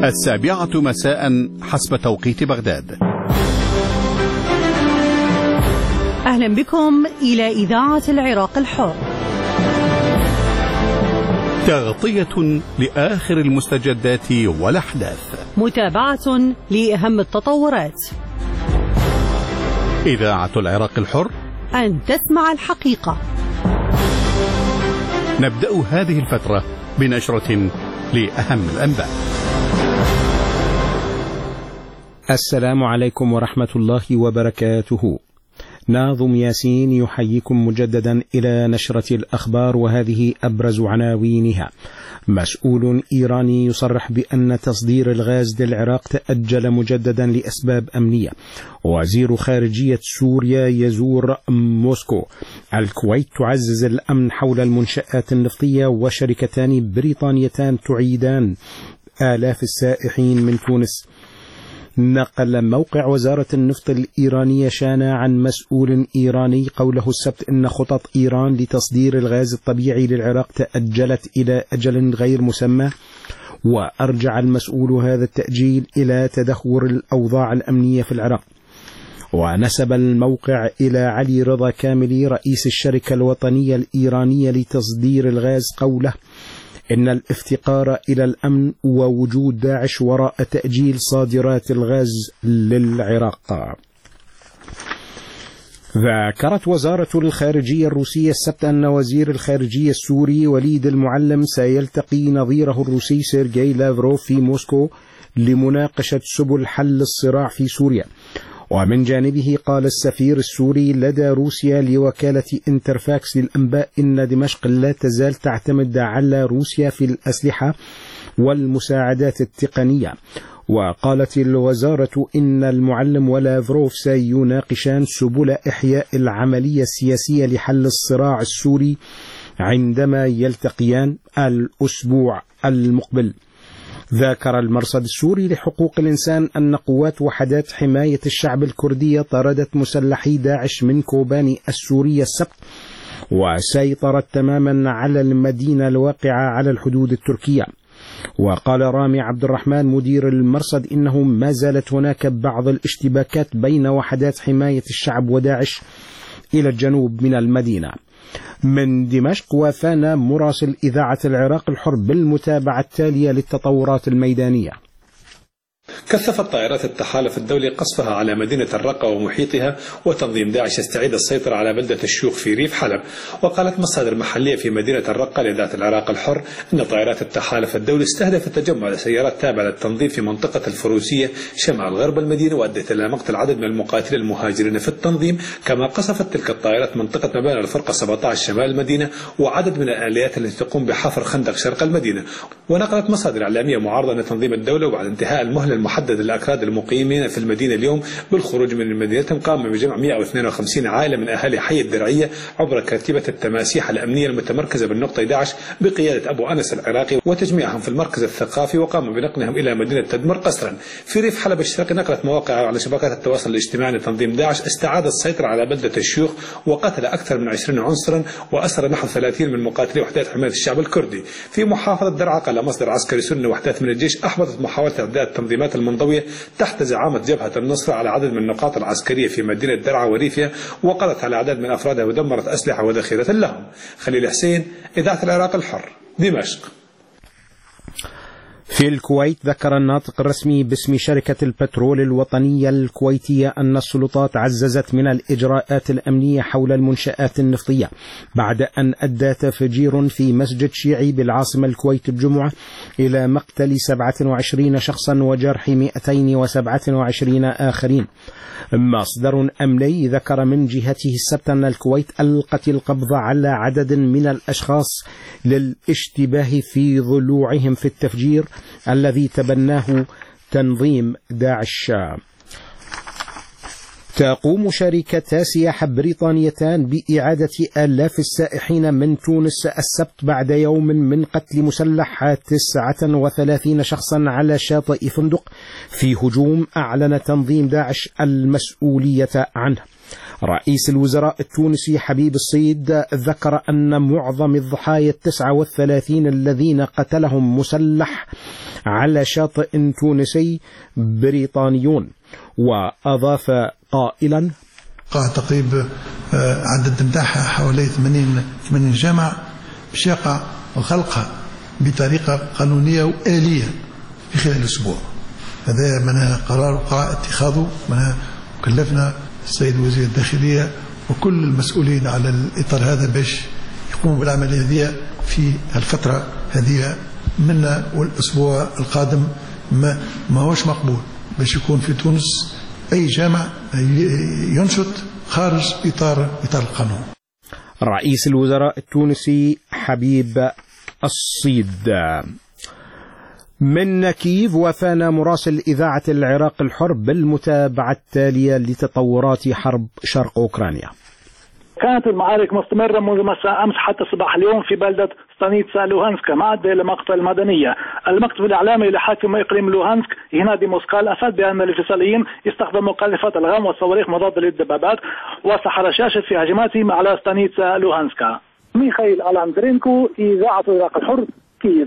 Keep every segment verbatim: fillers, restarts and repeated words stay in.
السابعة مساء حسب توقيت بغداد. أهلا بكم إلى إذاعة العراق الحر، تغطية لآخر المستجدات والأحداث، متابعة لأهم التطورات. إذاعة العراق الحر، أن تسمع الحقيقة. نبدأ هذه الفترة بنشرة لأهم الأنباء. السلام عليكم ورحمة الله وبركاته. ناظم ياسين يحييكم مجددا إلى نشرة الأخبار، وهذه أبرز عناوينها. مسؤول إيراني يصرح بأن تصدير الغاز للعراق تأجل مجددا لأسباب أمنية. وزير خارجية سوريا يزور موسكو. الكويت تعزز الأمن حول المنشآت النفطية، وشركتان بريطانيتان تعيدان آلاف السائحين من تونس. نقل موقع وزارة النفط الإيرانية شانا عن مسؤول إيراني قوله السبت إن خطط إيران لتصدير الغاز الطبيعي للعراق تأجلت إلى أجل غير مسمى، وأرجع المسؤول هذا التأجيل إلى تدهور الأوضاع الأمنية في العراق. ونسب الموقع إلى علي رضا كاملي رئيس الشركة الوطنية الإيرانية لتصدير الغاز قوله إن الافتقار إلى الأمن ووجود داعش وراء تأجيل صادرات الغاز للعراق. ذكرت وزارة الخارجية الروسية السبت أن وزير الخارجية السوري وليد المعلم سيلتقي نظيره الروسي سيرجي لافروف في موسكو لمناقشة سبل حل الصراع في سوريا. ومن جانبه قال السفير السوري لدى روسيا لوكالة انترفاكس للأنباء إن دمشق لا تزال تعتمد على روسيا في الأسلحة والمساعدات التقنية. وقالت الوزارة إن المعلم ولافروف سيناقشان سبل إحياء العملية السياسية لحل الصراع السوري عندما يلتقيان الأسبوع المقبل. ذكر المرصد السوري لحقوق الإنسان أن قوات وحدات حماية الشعب الكردية طردت مسلحي داعش من كوباني السورية السبت، وسيطرت تماما على المدينة الواقعة على الحدود التركية. وقال رامي عبد الرحمن مدير المرصد إنه ما زالت هناك بعض الاشتباكات بين وحدات حماية الشعب وداعش إلى الجنوب من المدينة. من دمشق وفانا مراسل إذاعة العراق الحر بالمتابعة التالية للتطورات الميدانية. كثفت طائرات التحالف الدولي قصفها على مدينة الرقة ومحيطها، وتنظيم داعش يستعيد السيطرة على بلدة الشيوخ في ريف حلب. وقالت مصادر محلية في مدينة الرقة لإذاعة العراق الحر أن طائرات التحالف الدولي استهدفت تجمع لسيارات تابعة للتنظيم في منطقة الفروسية شمال غرب المدينة، وأدت إلى مقتل عدد من المقاتلين المهاجرين في التنظيم. كما قصفت تلك الطائرات منطقة مباني الفرقة سبعة عشر شمال المدينة وعدد من الآليات التي تقوم بحفر خندق شرق المدينة. ونقلت مصادر إعلامية معارضة أن تنظيم الدولة وبعد انتهاء المهلة المحدد للأكراد المقيمين في المدينة اليوم بالخروج من مدينتهم قام بجمع مئة واثنين وخمسين عائلة من أهالي حي الدرعية عبر كتيبة التماسيح الأمنية المتمركزة بالنقطة إحدى عشر بقيادة أبو أنس العراقي وتجميعهم في المركز الثقافي، وقام بنقلهم إلى مدينة تدمر قسرا. في ريف حلب الشرقي نقلت مواقع على شبكات التواصل الاجتماعي لتنظيم داعش استعاد السيطرة على بلدة الشيوخ وقتل أكثر من عشرين عنصرا وأسر نحو ثلاثين من مقاتلي وحدات حماية الشعب الكردي. في محافظة درعا قال مصدر عسكري سني وحدات من الجيش أحبطت محاولة إعداد التنظيمات المنضوية تحت زعامة جبهة النصر على عدد من النقاط العسكرية في مدينة درعا وريفيا، وقضت على عدد من أفرادها ودمرت أسلحة وذخيرة لهم. خليل حسين، إذاعة العراق الحر، دمشق. في الكويت ذكر الناطق الرسمي باسم شركة البترول الوطنية الكويتية أن السلطات عززت من الإجراءات الأمنية حول المنشآت النفطية بعد أن أدى تفجير في مسجد شيعي بالعاصمة الكويت الجمعة إلى مقتل سبعة وعشرين شخصا وجرح مئتين وسبعة وعشرين آخرين. مصدر أمني ذكر من جهته السبت أن الكويت ألقت القبض على عدد من الأشخاص للاشتباه في ضلوعهم في التفجير الذي تبناه تنظيم داعش. تقوم شركتا سياحة بريطانيتان بإعادة آلاف السائحين من تونس السبت بعد يوم من قتل مسلح تسعة وثلاثين شخصا على شاطئ فندق في هجوم أعلن تنظيم داعش المسؤولية عنه. رئيس الوزراء التونسي حبيب الصيد ذكر أن معظم الضحايا التسعة والثلاثين الذين قتلهم مسلح على شاطئ تونسي بريطانيون. وأضاف قائلا: قاعة تقريب عدد نتاعها حوالي ثمانين جامع باش يقع غلقها بطريقة قانونية وآلية في خلال أسبوع. هذا منها قرار وقع اتخاذه، منها كلفنا السيد وزير الداخلية وكل المسؤولين على الإطار هذا باش يقوموا بالعملية هذه في الفترة هذه منا، والأسبوع القادم ما ما هوش مقبول باش يكون في تونس أي جامع ينشط خارج إطار إطار القانون. رئيس الوزراء التونسي حبيب الصيد. من كييف وفانا مراسل إذاعة العراق الحر بالمتابعة التالية لتطورات حرب شرق أوكرانيا. كانت المعارك مستمرة منذ مساء أمس حتى صباح اليوم في بلدة ستانيتسا لوهانسكا ما عدا إلى مقتل المدنية. المكتب الإعلامي لحاكم إقليم لوهانسك هنادي موسكال أفاد بأن الانفصاليين استخدموا قاذفات الغام والصواريخ مضادة للدبابات وسحر شاشة في هجماتهم على ستانيتسا لوهانسكا. ميخائيل ألاندرينكو، إذاعة العراق الحر، كييف.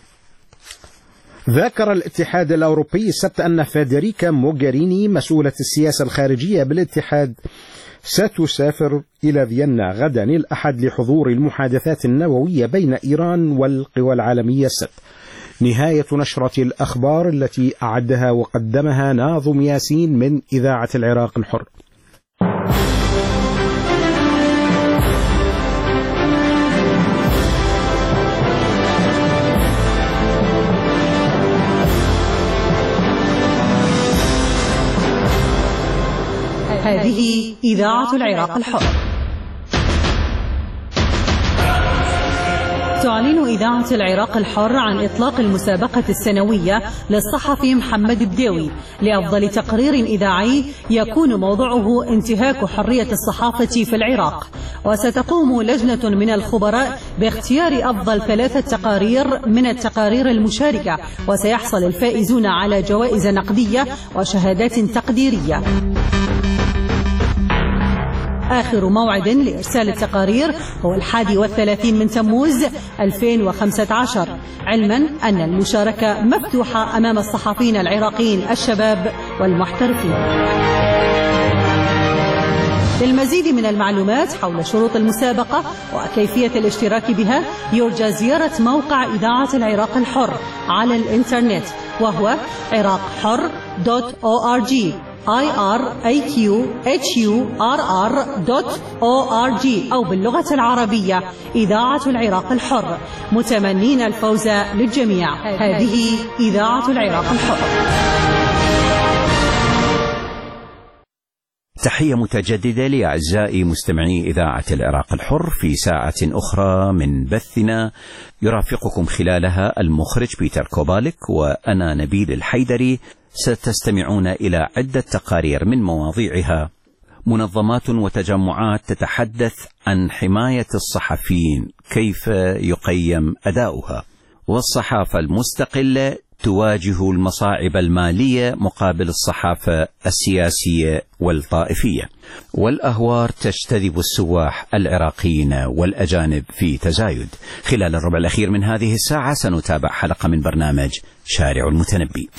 ذكر الاتحاد الأوروبي السبت أن فيدريكا موغاريني مسؤولة السياسة الخارجية بالاتحاد ستسافر إلى فيينا غدا الأحد لحضور المحادثات النووية بين إيران والقوى العالمية الست. نهاية نشرة الأخبار التي أعدها وقدمها ناظم ياسين من إذاعة العراق الحر. هذه إذاعة العراق الحر. تعلن إذاعة العراق الحر عن إطلاق المسابقة السنوية للصحفي محمد الداوي لأفضل تقرير إذاعي يكون موضوعه انتهاك حرية الصحافة في العراق. وستقوم لجنة من الخبراء باختيار أفضل ثلاثة تقارير من التقارير المشاركة، وسيحصل الفائزون على جوائز نقدية وشهادات تقديرية. آخر موعد لإرسال التقارير هو الحادي والثلاثين من تموز ألفين وخمسة عشر، علما أن المشاركة مفتوحة أمام الصحفيين العراقيين الشباب والمحترفين. للمزيد من المعلومات حول شروط المسابقة وكيفية الاشتراك بها يرجى زيارة موقع إذاعة العراق الحر على الإنترنت، وهو عراق حر دوت أو آر جي I R A Q H U R R dot O R G أو باللغة العربية إذاعة العراق الحر، متمنين الفوز للجميع. هذه إذاعة العراق الحر. تحية متجددة لأعزائي مستمعي إذاعة العراق الحر في ساعة أخرى من بثنا يرافقكم خلالها المخرج بيتر كوبالك وأنا نبيل الحيدري. ستستمعون إلى عدة تقارير من مواضيعها منظمات وتجمعات تتحدث عن حماية الصحفيين، كيف يقيم أداؤها، والصحافة المستقلة تواجه المصاعب المالية مقابل الصحافة السياسية والطائفية، والأهوار تجتذب السواح العراقيين والأجانب في تزايد. خلال الربع الأخير من هذه الساعة سنتابع حلقة من برنامج شارع المتنبي.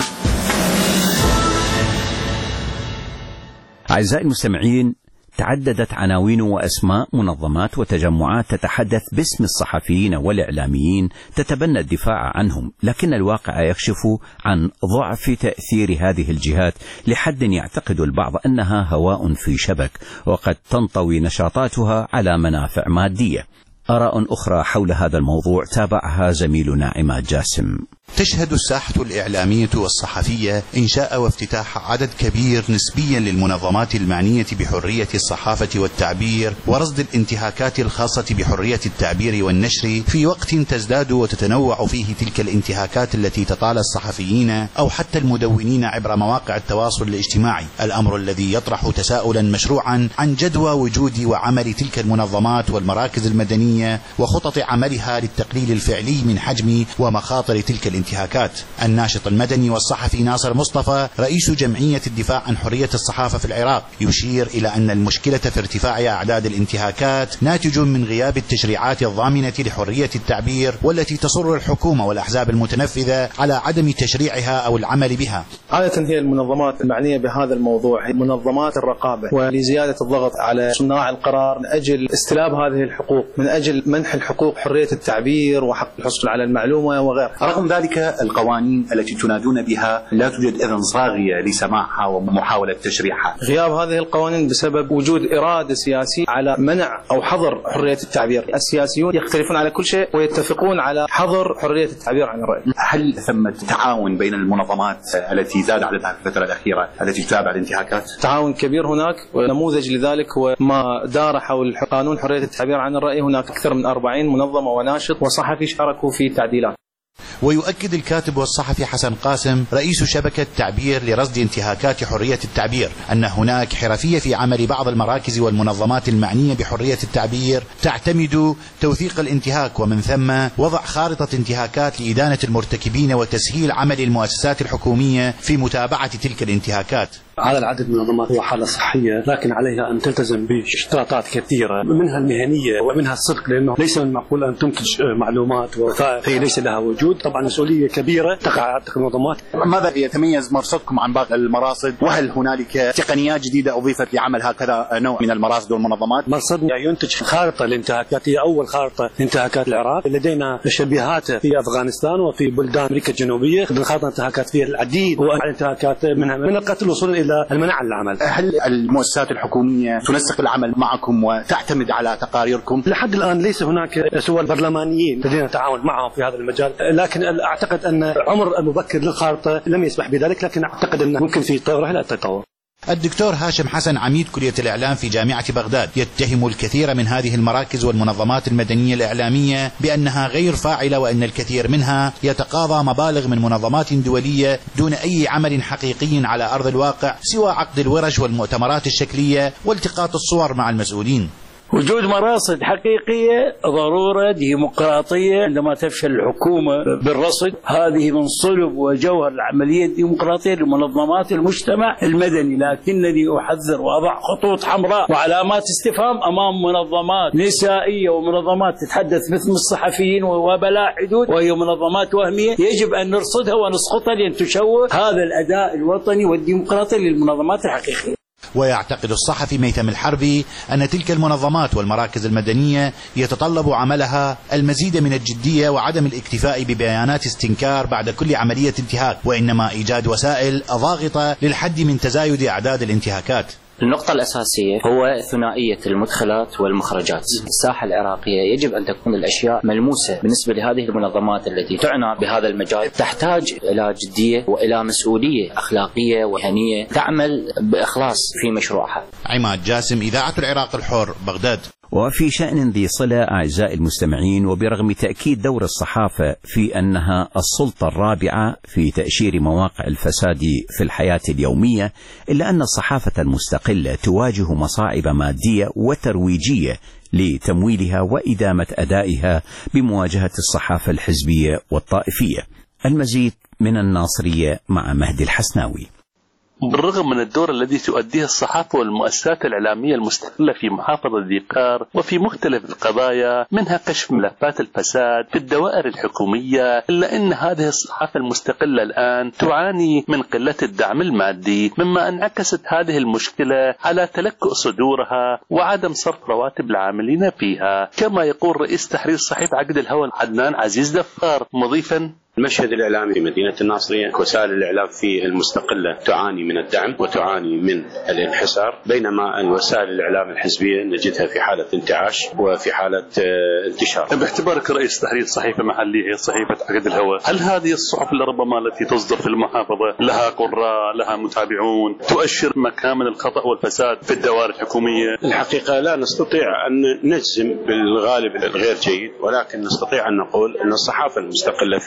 أعزائي المستمعين، تعددت عناوين وأسماء منظمات وتجمعات تتحدث باسم الصحفيين والإعلاميين تتبنى الدفاع عنهم، لكن الواقع يكشف عن ضعف تأثير هذه الجهات لحد يعتقد البعض أنها هواء في شبك، وقد تنطوي نشاطاتها على منافع مادية. آراء أخرى حول هذا الموضوع تابعها زميلنا عماد جاسم. تشهد الساحة الإعلامية والصحفية إنشاء وافتتاح عدد كبير نسبيا للمنظمات المعنية بحرية الصحافة والتعبير ورصد الانتهاكات الخاصة بحرية التعبير والنشر، في وقت تزداد وتتنوع فيه تلك الانتهاكات التي تطال الصحفيين أو حتى المدونين عبر مواقع التواصل الاجتماعي، الأمر الذي يطرح تساؤلا مشروعا عن جدوى وجود وعمل تلك المنظمات والمراكز المدنية وخطط عملها للتقليل الفعلي من حجم ومخاطر تلك الانتهاكات الانتهاكات. الناشط المدني والصحفي ناصر مصطفى رئيس جمعية الدفاع عن حرية الصحافة في العراق يشير إلى أن المشكلة في ارتفاع أعداد الانتهاكات ناتج من غياب التشريعات الضامنة لحرية التعبير والتي تصر الحكومة والأحزاب المتنفذة على عدم تشريعها أو العمل بها. عادة هي المنظمات المعنية بهذا الموضوع هي منظمات الرقابة، ولزيادة الضغط على صناع القرار من أجل استلاب هذه الحقوق، من أجل منح الحقوق حرية التعبير وحق الحصول على المعلومة وغيرها. رغم ذلك القوانين التي تنادون بها لا توجد إذن صاغية لسماعها ومحاولة تشريعها. غياب هذه القوانين بسبب وجود إرادة سياسية على منع أو حظر حرية التعبير. السياسيون يختلفون على كل شيء ويتفقون على حظر حرية التعبير عن الرأي. هل ثمة تعاون بين المنظمات التي زاد عددها في الفترة الأخيرة التي تتابع الانتهاكات؟ تعاون كبير هناك، ونموذج لذلك هو ما دار حول قانون حرية التعبير عن الرأي. هناك أكثر من أربعين منظمة وناشط وصحفي شاركوا في تعديلات. ويؤكد الكاتب والصحفي حسن قاسم رئيس شبكة تعبير لرصد انتهاكات حرية التعبير أن هناك حرفية في عمل بعض المراكز والمنظمات المعنية بحرية التعبير تعتمد توثيق الانتهاك ومن ثم وضع خارطة انتهاكات لإدانة المرتكبين وتسهيل عمل المؤسسات الحكومية في متابعة تلك الانتهاكات. على العدد من المنظمات هو حالة صحية، لكن عليها أن تلتزم باشتراطات كثيرة منها المهنية ومنها الصدق، لأنه ليس من المعقول أن تنتج معلومات ووثائق هي ليس لها وجود. طبعا مسؤولية كبيرة تقع على المنظمات. ماذا يتميز مرصدكم عن باقي المراصد؟ وهل هنالك تقنيات جديدة أضيفت لعمل هكذا نوع من المراصد والمنظمات؟ مرصدنا ينتج خارطة للانتهاكات، هي أول خارطة لانتهاكات العراق. لدينا شبيهات في أفغانستان وفي بلدان أمريكا الجنوبية، خارطة انتهاكات فيها العديد والانتهاكات منها من القتل وصولا إلى المنع عن العمل. هل المؤسسات الحكومية تنسق العمل معكم وتعتمد على تقاريركم؟ لحد الآن ليس هناك سوى البرلمانيين لدينا تعاون معهم في هذا المجال، لكن أعتقد أن عمر المبكر للخارطة لم يسمح بذلك، لكن أعتقد أنه ممكن في تطور إلى التطور. الدكتور هاشم حسن عميد كلية الإعلام في جامعة بغداد يتهم الكثير من هذه المراكز والمنظمات المدنية الإعلامية بأنها غير فاعلة، وأن الكثير منها يتقاضى مبالغ من منظمات دولية دون أي عمل حقيقي على أرض الواقع سوى عقد الورش والمؤتمرات الشكلية والتقاط الصور مع المسؤولين. وجود مراصد حقيقية ضرورة ديمقراطية. عندما تفشل الحكومة بالرصد، هذه من صلب وجوهر العملية الديمقراطية لمنظمات المجتمع المدني. لكنني أحذر وأضع خطوط حمراء وعلامات استفهام أمام منظمات نسائية ومنظمات تتحدث مثل الصحفيين وبلا حدود، وهي منظمات وهمية يجب أن نرصدها ونسقطها لأن تشوه هذا الأداء الوطني والديمقراطي للمنظمات الحقيقية. ويعتقد الصحفي ميثم الحربي أن تلك المنظمات والمراكز المدنية يتطلب عملها المزيد من الجدية وعدم الاكتفاء ببيانات استنكار بعد كل عملية انتهاك، وإنما إيجاد وسائل ضاغطة للحد من تزايد أعداد الانتهاكات. النقطة الأساسية هو ثنائية المدخلات والمخرجات. الساحة العراقية يجب أن تكون الأشياء ملموسة بالنسبة لهذه المنظمات التي تعنى بهذا المجال. تحتاج إلى جدية وإلى مسؤولية أخلاقية ومهنية تعمل بإخلاص في مشروعها. عماد جاسم، إذاعة العراق الحر، بغداد. وفي شأن ذي صلة أعزائي المستمعين، وبرغم تأكيد دور الصحافة في أنها السلطة الرابعة في تأشير مواقع الفساد في الحياة اليومية، إلا أن الصحافة المستقلة تواجه مصاعب مادية وترويجية لتمويلها وإدامة أدائها بمواجهة الصحافة الحزبية والطائفية. المزيد من الناصرية مع مهدي الحسناوي. بالرغم من الدور الذي تؤديه الصحافة والمؤسسات الإعلامية المستقلة في محافظة ذي قار وفي مختلف القضايا منها كشف ملفات الفساد في الدوائر الحكومية، إلا أن هذه الصحافة المستقلة الآن تعاني من قلة الدعم المادي، مما انعكست هذه المشكلة على تلكؤ صدورها وعدم صرف رواتب العاملين فيها، كما يقول رئيس تحرير صحيفة عقد الهوى عدنان عزيز دفار مضيفا: المشهد الإعلامي في مدينة الناصرية، وسائل الإعلام في المستقلة تعاني من الدعم وتعاني من الانحسار، بينما الوسائل الإعلام الحزبية نجدها في حالة انتعاش وفي حالة انتشار. باعتبارك رئيس تحرير صحيفة محلية صحيفة عقد الهوى، هل هذه الصحف لربما التي تصدر في المحافظة لها قراء لها متابعون تؤشر مكامن الخطأ والفساد في الدوائر الحكومية؟ الحقيقة لا نستطيع أن نجزم بالغالب الغير جيد، ولكن نستطيع أن نقول أن الصحافة المستقلة في الناصرية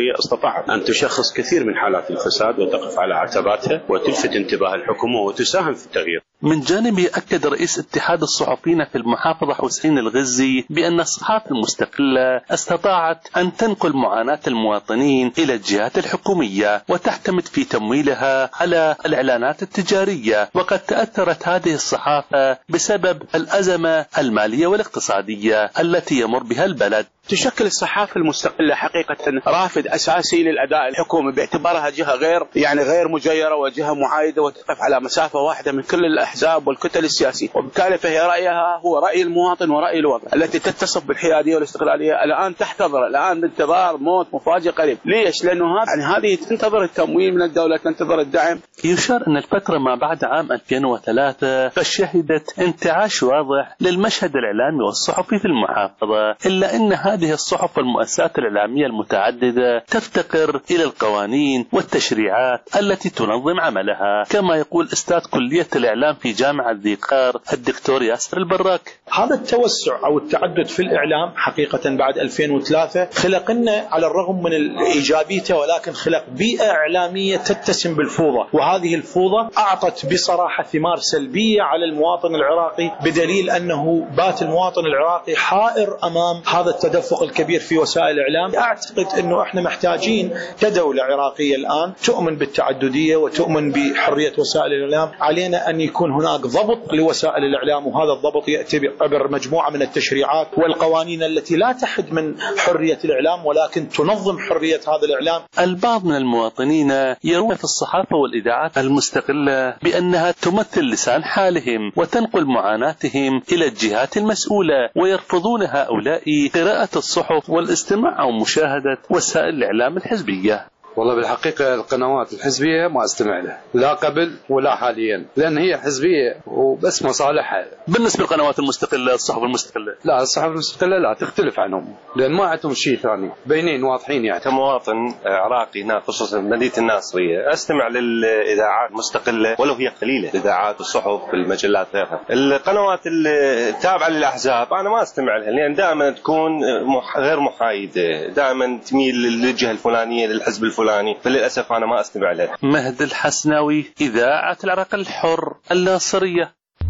الناصرية استطاعت أن تشخص كثير من حالات الفساد وتقف على عتباتها وتلفت انتباه الحكومة وتساهم في التغيير. من جانبه أكد رئيس اتحاد الصحفيين في المحافظة حسين الغزي بأن الصحافة المستقلة استطاعت أن تنقل معاناة المواطنين إلى الجهات الحكومية وتعتمد في تمويلها على الإعلانات التجارية، وقد تأثرت هذه الصحافة بسبب الأزمة المالية والاقتصادية التي يمر بها البلد. تشكل الصحافة المستقلة حقيقة رافد أساسي للأداء الحكومي باعتبارها جهة غير يعني غير مجيرة وجهة معايدة وتقف على مسافة واحدة من كل الأحزاب والكتل السياسية، وبالتالي فهي رأيها هو رأي المواطن ورأي الوطن التي تتصف بالحيادية والاستقلالية. الآن تحتضر الآن انتظار موت مفاجئ قريب. ليش؟ لأنه يعني هذه تنتظر التمويل من الدولة، تنتظر الدعم. يشار أن الفترة ما بعد عام ألفين وثلاثة قد شهدت انتعاش واضح للمشهد الإعلامي والصحفي في المحافظة، إلا أن هذه الصحف والمؤسسات الإعلامية المتعددة تفتقر إلى القوانين والتشريعات التي تنظم عملها، كما يقول أستاذ كلية الإعلام في جامعة ذي قار الدكتور ياسر البراك. هذا التوسع أو التعدد في الإعلام حقيقة بعد ألفين وثلاثة خلق لنا على الرغم من إيجابيته ولكن خلق بيئة إعلامية تتسم بالفوضى، وهذه الفوضى أعطت بصراحة ثمار سلبية على المواطن العراقي، بدليل أنه بات المواطن العراقي حائر أمام هذا التدفق الكبير في وسائل الإعلام. أعتقد أنه إحنا محتاجين كدولة عراقية الآن تؤمن بالتعددية وتؤمن بحرية وسائل الإعلام، علينا أن يكون هناك ضبط لوسائل الإعلام، وهذا الضبط يأتي عبر مجموعة من التشريعات والقوانين التي لا تحد من حرية الإعلام ولكن تنظم حرية هذا الإعلام. البعض من المواطنين يرون في الصحافة والإذاعات المستقلة بأنها تمثل لسان حالهم وتنقل معاناتهم إلى الجهات المسؤولة، ويرفضون هؤلاء قراءة الصحف والاستماع أو مشاهدة وسائل الإعلام الحزبية. والله بالحقيقة القنوات الحزبية ما استمع لها، لا قبل ولا حاليا، لأن هي حزبية وبس مصالحها. بالنسبة للقنوات المستقلة الصحف المستقلة لا، الصحف المستقلة لا تختلف عنهم، لأن ما عندهم شيء ثاني، بينين واضحين. يعني كمواطن عراقي هنا خصوصا مدينة الناصرية أستمع للإذاعات المستقلة ولو هي قليلة، الإذاعات والصحف المجلات غيرها. القنوات التابعة للأحزاب أنا ما استمع لها، لأن دائما تكون غير محايدة، دائما تميل للجهة الفلانية للحزب الفلاني، فللأسف أنا ما أستمع له. مهد الحسناوي، إذاعة العراق الحر الناصرية.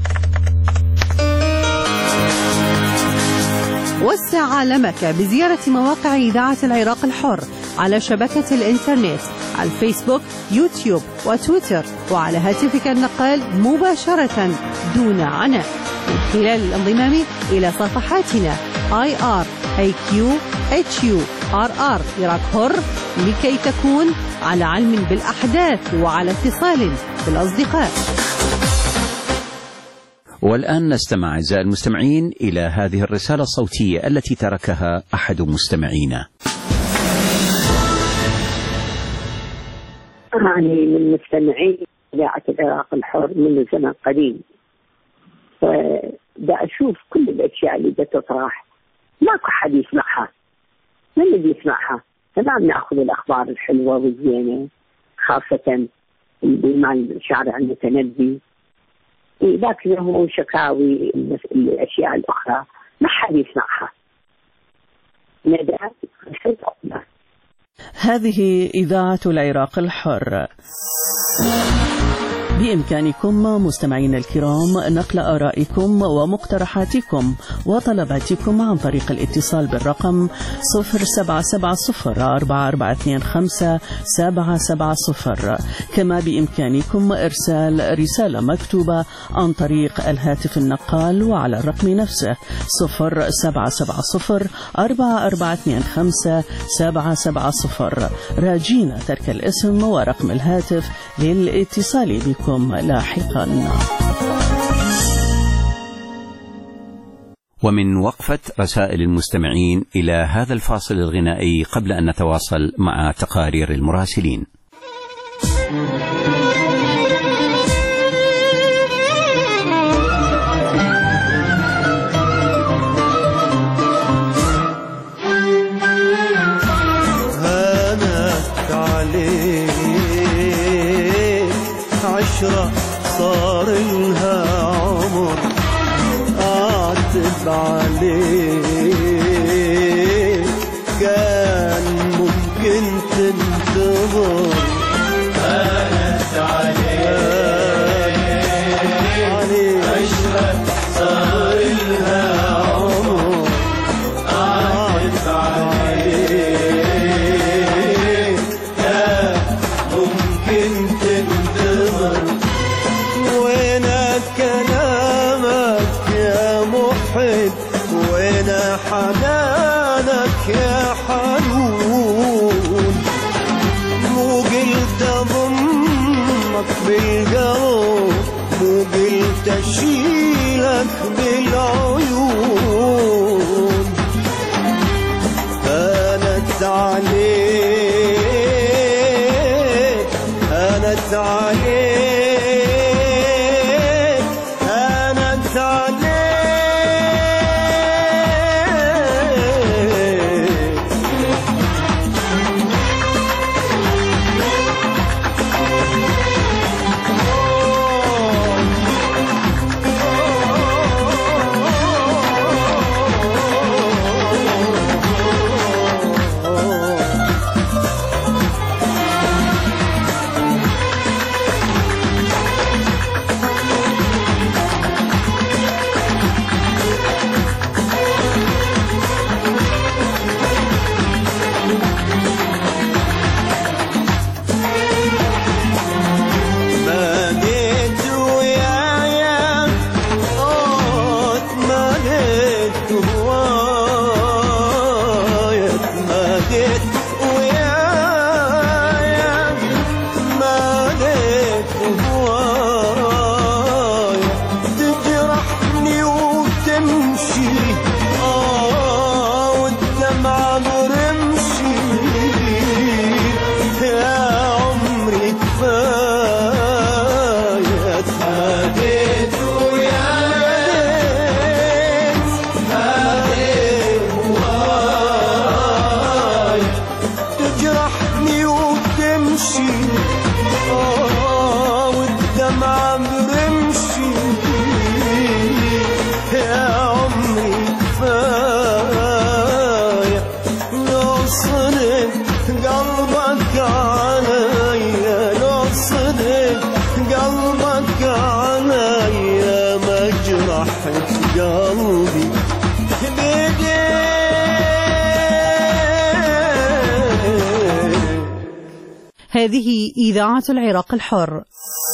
وسع عالمك بزيارة مواقع إذاعة العراق الحر على شبكة الإنترنت، على الفيسبوك، يوتيوب وتويتر، وعلى هاتفك النقال مباشرة دون عناء من خلال الانضمام إلى صفحاتنا آي آر إيه كيو إتش يو آر آر عراق حر لكي تكون على علم بالأحداث وعلى اتصال بالأصدقاء. والآن نستمع أعزائي المستمعين إلى هذه الرسالة الصوتية التي تركها أحد مستمعينا. أعني من مستمعي إذاعة العراق الحر من زمن قديم، فدا أشوف كل الأشياء اللي تطرح ماكو حد يسمعها. من اللي يسمعها؟ تمام، نأخذ الأخبار الحلوة والزينة خاصة بمال شارع المتنبي، لكن هو شكاوي الأشياء الأخرى ما حد يسمعها. نداء هذه إذاعة العراق الحر. بإمكانكم مستمعين الكرام نقل آرائكم ومقترحاتكم وطلباتكم عن طريق الاتصال بالرقم صفر سبعة سبعة صفر أربعة أربعة اثنين خمسة سبعة سبعة صفر. كما بإمكانكم إرسال رسالة مكتوبة عن طريق الهاتف النقال وعلى الرقم نفسه صفر سبعة سبعة صفر أربعة أربعة اثنين خمسة سبعة سبعة صفر، راجين ترك الاسم ورقم الهاتف للاتصال بكم لاحقا. ومن وقفة رسائل المستمعين إلى هذا الفاصل الغنائي قبل أن نتواصل مع تقارير المراسلين. هانت عليك عشرة صار لها عمر، أعتب عليك كان ممكن عمر هانت عليه عشرة صار لها عمر قعدت عليه كان ممكن تنتظر وينك كلامك يا محب وين حنانك يا حنون مو قلت اضمك بالقلب مو قلت اشيلك بالعيون هانت عليك هانت عليك هانت عليك هذه إذاعة العراق الحر.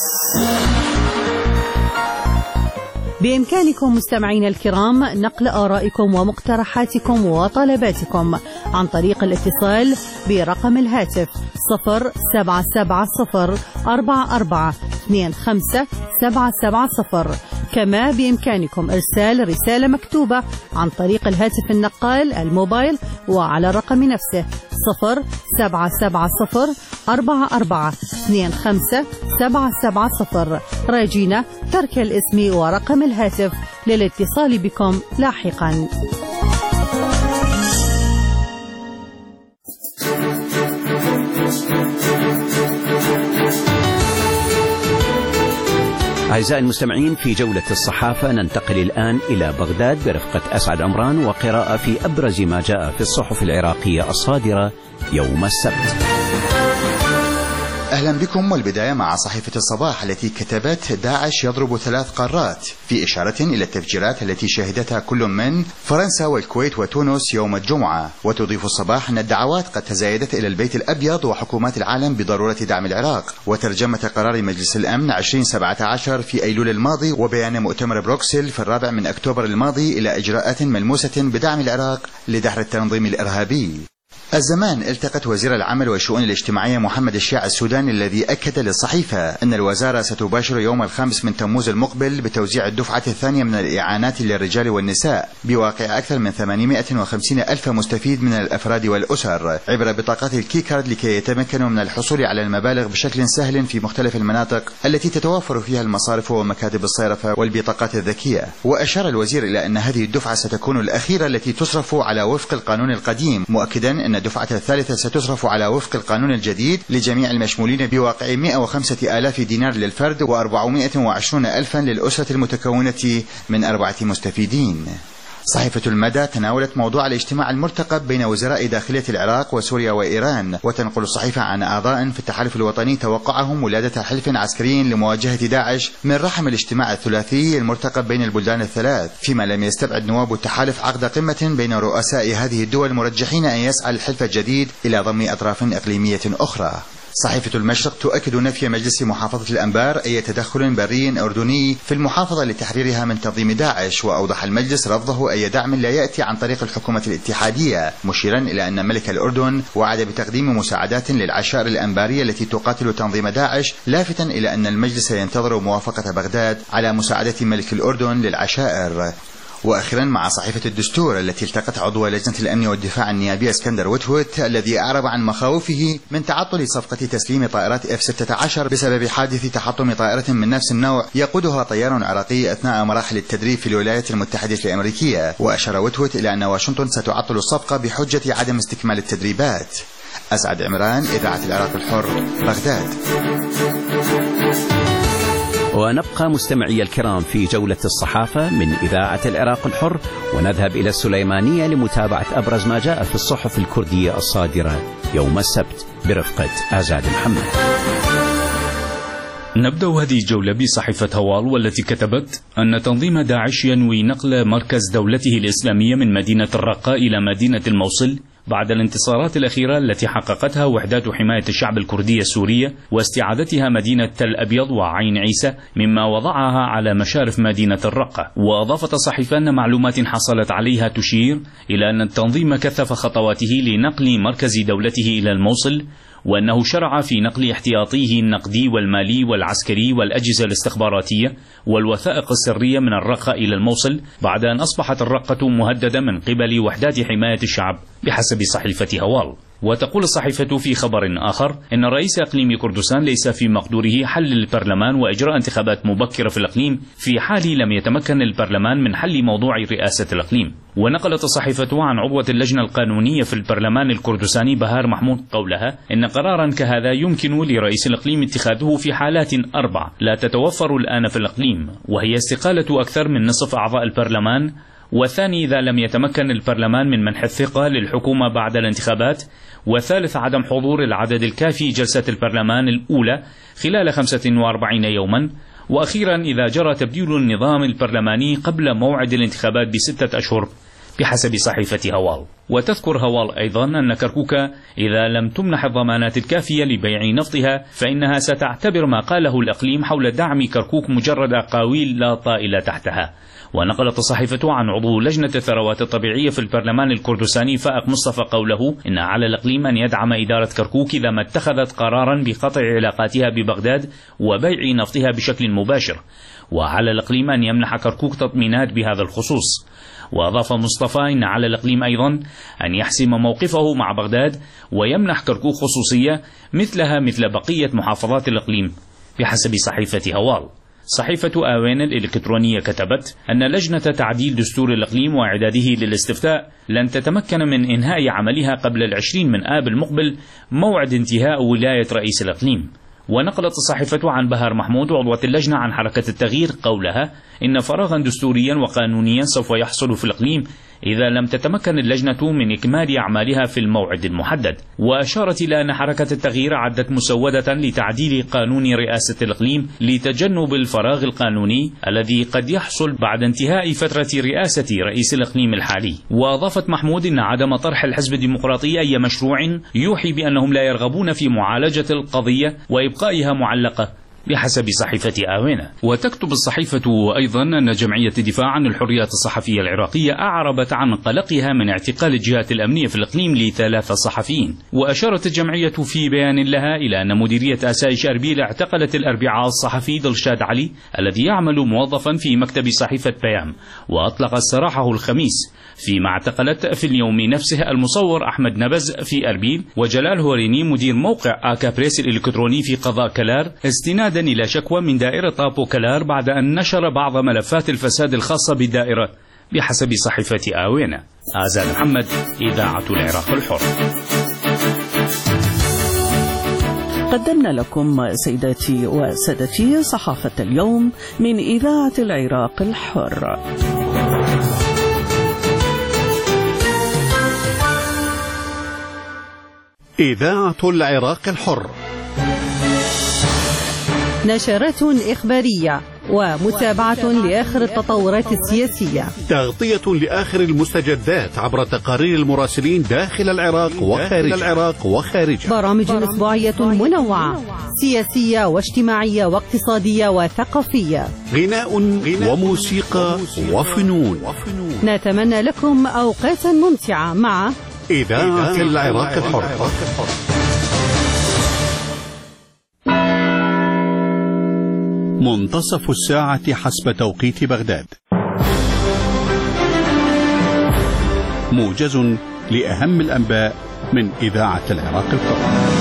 بإمكانكم مستمعين الكرام نقل آرائكم ومقترحاتكم وطلباتكم عن طريق الاتصال برقم الهاتف صفر سبعة سبعة صفر أربعة أربعة اثنين خمسة سبعة سبعة صفر. كما بإمكانكم إرسال رسالة مكتوبة عن طريق الهاتف النقال الموبايل وعلى الرقم نفسه صفر سبعة سبعة صفر أربعة أربعة اثنين خمسة سبعة سبعة صفر. راجينا ترك الاسم ورقم الهاتف للاتصال بكم لاحقا. أعزائي المستمعين، في جولة الصحافة ننتقل الآن إلى بغداد برفقة أسعد عمران وقراءة في أبرز ما جاء في الصحف العراقية الصادرة يوم السبت. أهلا بكم، والبداية مع صحيفة الصباح التي كتبت داعش يضرب ثلاث قارات، في إشارة إلى التفجيرات التي شهدتها كل من فرنسا والكويت وتونس يوم الجمعة. وتضيف الصباح أن الدعوات قد تزايدت إلى البيت الأبيض وحكومات العالم بضرورة دعم العراق. وترجمة قرار مجلس الأمن عشرين سبعة عشر في أيلول الماضي وبيان مؤتمر بروكسل في الرابع من أكتوبر الماضي إلى إجراءات ملموسة بدعم العراق لدحر التنظيم الإرهابي. الزمان التقت وزير العمل والشؤون الاجتماعية محمد الشيع السوداني الذي أكد للصحيفة أن الوزارة ستباشر يوم الخامس من تموز المقبل بتوزيع الدفعة الثانية من الإعانات للرجال والنساء بواقع أكثر من ثمانمائة وخمسين ألف مستفيد من الأفراد والأسر عبر بطاقات الكيكارد لكي يتمكنوا من الحصول على المبالغ بشكل سهل في مختلف المناطق التي تتوافر فيها المصارف ومكاتب الصيرفة والبطاقات الذكية. وأشار الوزير إلى أن هذه الدفعة ستكون الأخيرة التي تصرف على وفق القانون القديم، مؤكدا أن الدفعة الثالثة ستصرف على وفق القانون الجديد لجميع المشمولين بواقع مائة وخمسة آلاف دينار للفرد وأربعمائة وعشرين ألفا للأسرة المتكونة من أربعة مستفيدين. صحيفة المدى تناولت موضوع الاجتماع المرتقب بين وزراء داخلية العراق وسوريا وإيران، وتنقل الصحيفة عن أعضاء في التحالف الوطني توقعهم ولادة حلف عسكري لمواجهة داعش من رحم الاجتماع الثلاثي المرتقب بين البلدان الثلاث، فيما لم يستبعد نواب التحالف عقد قمة بين رؤساء هذه الدول مرجحين أن يسعى الحلف الجديد إلى ضم أطراف إقليمية أخرى. صحيفة المشرق تؤكد نفي مجلس محافظة الأنبار أي تدخل بري أردني في المحافظة لتحريرها من تنظيم داعش، وأوضح المجلس رفضه أي دعم لا يأتي عن طريق الحكومة الاتحادية، مشيرا إلى أن ملك الأردن وعد بتقديم مساعدات للعشائر الأنبارية التي تقاتل تنظيم داعش، لافتا إلى أن المجلس ينتظر موافقة بغداد على مساعدة ملك الأردن للعشائر. وأخيرا مع صحيفة الدستور التي التقت عضو لجنة الأمن والدفاع النيابي اسكندر وتوت الذي أعرب عن مخاوفه من تعطل صفقة تسليم طائرات إف ستة عشر بسبب حادث تحطم طائرة من نفس النوع يقودها طيار عراقي أثناء مراحل التدريب في الولايات المتحدة الأمريكية. وأشار وتوت إلى أن واشنطن ستعطل الصفقة بحجة عدم استكمال التدريبات. أسعد عمران، إذاعة العراق الحر، بغداد. ونبقى مستمعي الكرام في جولة الصحافة من إذاعة العراق الحر، ونذهب إلى السليمانية لمتابعة أبرز ما جاء في الصحف الكردية الصادرة يوم السبت برفقة آزاد محمد. نبدأ هذه الجولة بصحيفة هوال، والتي كتبت أن تنظيم داعش ينوي نقل مركز دولته الإسلامية من مدينة الرقة إلى مدينة الموصل بعد الانتصارات الأخيرة التي حققتها وحدات حماية الشعب الكردية السورية واستعادتها مدينة تل أبيض وعين عيسى، مما وضعها على مشارف مدينة الرقة. وأضافت الصحيفة أن معلومات حصلت عليها تشير إلى أن التنظيم كثف خطواته لنقل مركز دولته إلى الموصل، وأنه شرع في نقل احتياطيه النقدي والمالي والعسكري والأجهزة الاستخباراتية والوثائق السرية من الرقة إلى الموصل، بعد أن أصبحت الرقة مهددة من قبل وحدات حماية الشعب بحسب صحيفة هوال. وتقول الصحيفة في خبر آخر إن رئيس إقليم كردستان ليس في مقدوره حل البرلمان وإجراء انتخابات مبكرة في الإقليم في حال لم يتمكن البرلمان من حل موضوع رئاسة الإقليم. ونقلت الصحيفة عن عضوة اللجنة القانونية في البرلمان الكردستاني بهار محمود قولها إن قرارا كهذا يمكن لرئيس الإقليم اتخاذه في حالات أربع لا تتوفر الآن في الإقليم، وهي استقالة أكثر من نصف أعضاء البرلمان، والثاني إذا لم يتمكن البرلمان من منح الثقة للحكومة بعد الانتخابات، وثالث عدم حضور العدد الكافي جلسة البرلمان الأولى خلال خمسة وأربعين يوما، وأخيرا إذا جرى تبديل النظام البرلماني قبل موعد الانتخابات بستة أشهر بحسب صحيفة هوال. وتذكر هوال أيضا أن كركوك إذا لم تمنح الضمانات الكافية لبيع نفطها فإنها ستعتبر ما قاله الإقليم حول دعم كركوك مجرد أقاويل لا طائل تحتها. ونقلت الصحيفة عن عضو لجنة الثروات الطبيعية في البرلمان الكردستاني فائق مصطفى قوله إن على الإقليم أن يدعم إدارة كركوك إذا ما اتخذت قرارا بقطع علاقاتها ببغداد وبيع نفطها بشكل مباشر، وعلى الإقليم أن يمنح كركوك تطمينات بهذا الخصوص. وأضاف مصطفى إن على الإقليم أيضا أن يحسم موقفه مع بغداد ويمنح كركوك خصوصية مثلها مثل بقية محافظات الإقليم بحسب صحيفة هوال. صحيفة آوين الإلكترونية كتبت أن لجنة تعديل دستور الإقليم وإعداده للاستفتاء لن تتمكن من إنهاء عملها قبل العشرين من آب المقبل، موعد انتهاء ولاية رئيس الإقليم. ونقلت الصحيفة عن بهار محمود عضوة اللجنة عن حركة التغيير قولها إن فراغا دستوريا وقانونيا سوف يحصل في الإقليم إذا لم تتمكن اللجنة من إكمال أعمالها في الموعد المحدد. وأشارت إلى أن حركة التغيير عدت مسودة لتعديل قانون رئاسة الإقليم لتجنب الفراغ القانوني الذي قد يحصل بعد انتهاء فترة رئاسة رئيس الإقليم الحالي. وأضافت محمود أن عدم طرح الحزب الديمقراطي أي مشروع يوحي بأنهم لا يرغبون في معالجة القضية وإبقائها معلقة بحسب صحيفة آوينة. وتكتب الصحيفة أيضا أن جمعية الدفاع عن الحريات الصحفية العراقية أعربت عن قلقها من اعتقال الجهات الأمنية في الإقليم لثلاثة صحفيين. وأشارت الجمعية في بيان لها إلى أن مديرية أسايش أربيل اعتقلت الأربعاء الصحفي دلشاد علي الذي يعمل موظفا في مكتب صحيفة بيام، وأطلقت سراحه الخميس، فيما اعتقلت في اليوم نفسه المصور أحمد نبز في أربيل وجلال هوريني مدير موقع آكا بريس الإلكتروني في قضاء كلار استنادا إلى شكوى من دائرة طابو كلار بعد أن نشر بعض ملفات الفساد الخاصة بالدائرة بحسب صحيفة آوينة. آزاد محمد، إذاعة العراق الحر. قدمنا لكم سيداتي وسادتي صحافة اليوم من إذاعة العراق الحر. إذاعة العراق الحر، نشرات إخبارية ومتابعة لآخر التطورات السياسية، تغطية لآخر المستجدات عبر تقارير المراسلين داخل العراق وخارج العراق وخارجه، برامج أسبوعية منوعة سياسية واجتماعية واقتصادية وثقافية، غناء وموسيقى وفنون. نتمنى لكم أوقاتا ممتعة مع إذاعة العراق الحر. منتصف الساعة حسب توقيت بغداد، موجز لأهم الأنباء من إذاعة العراق الحر.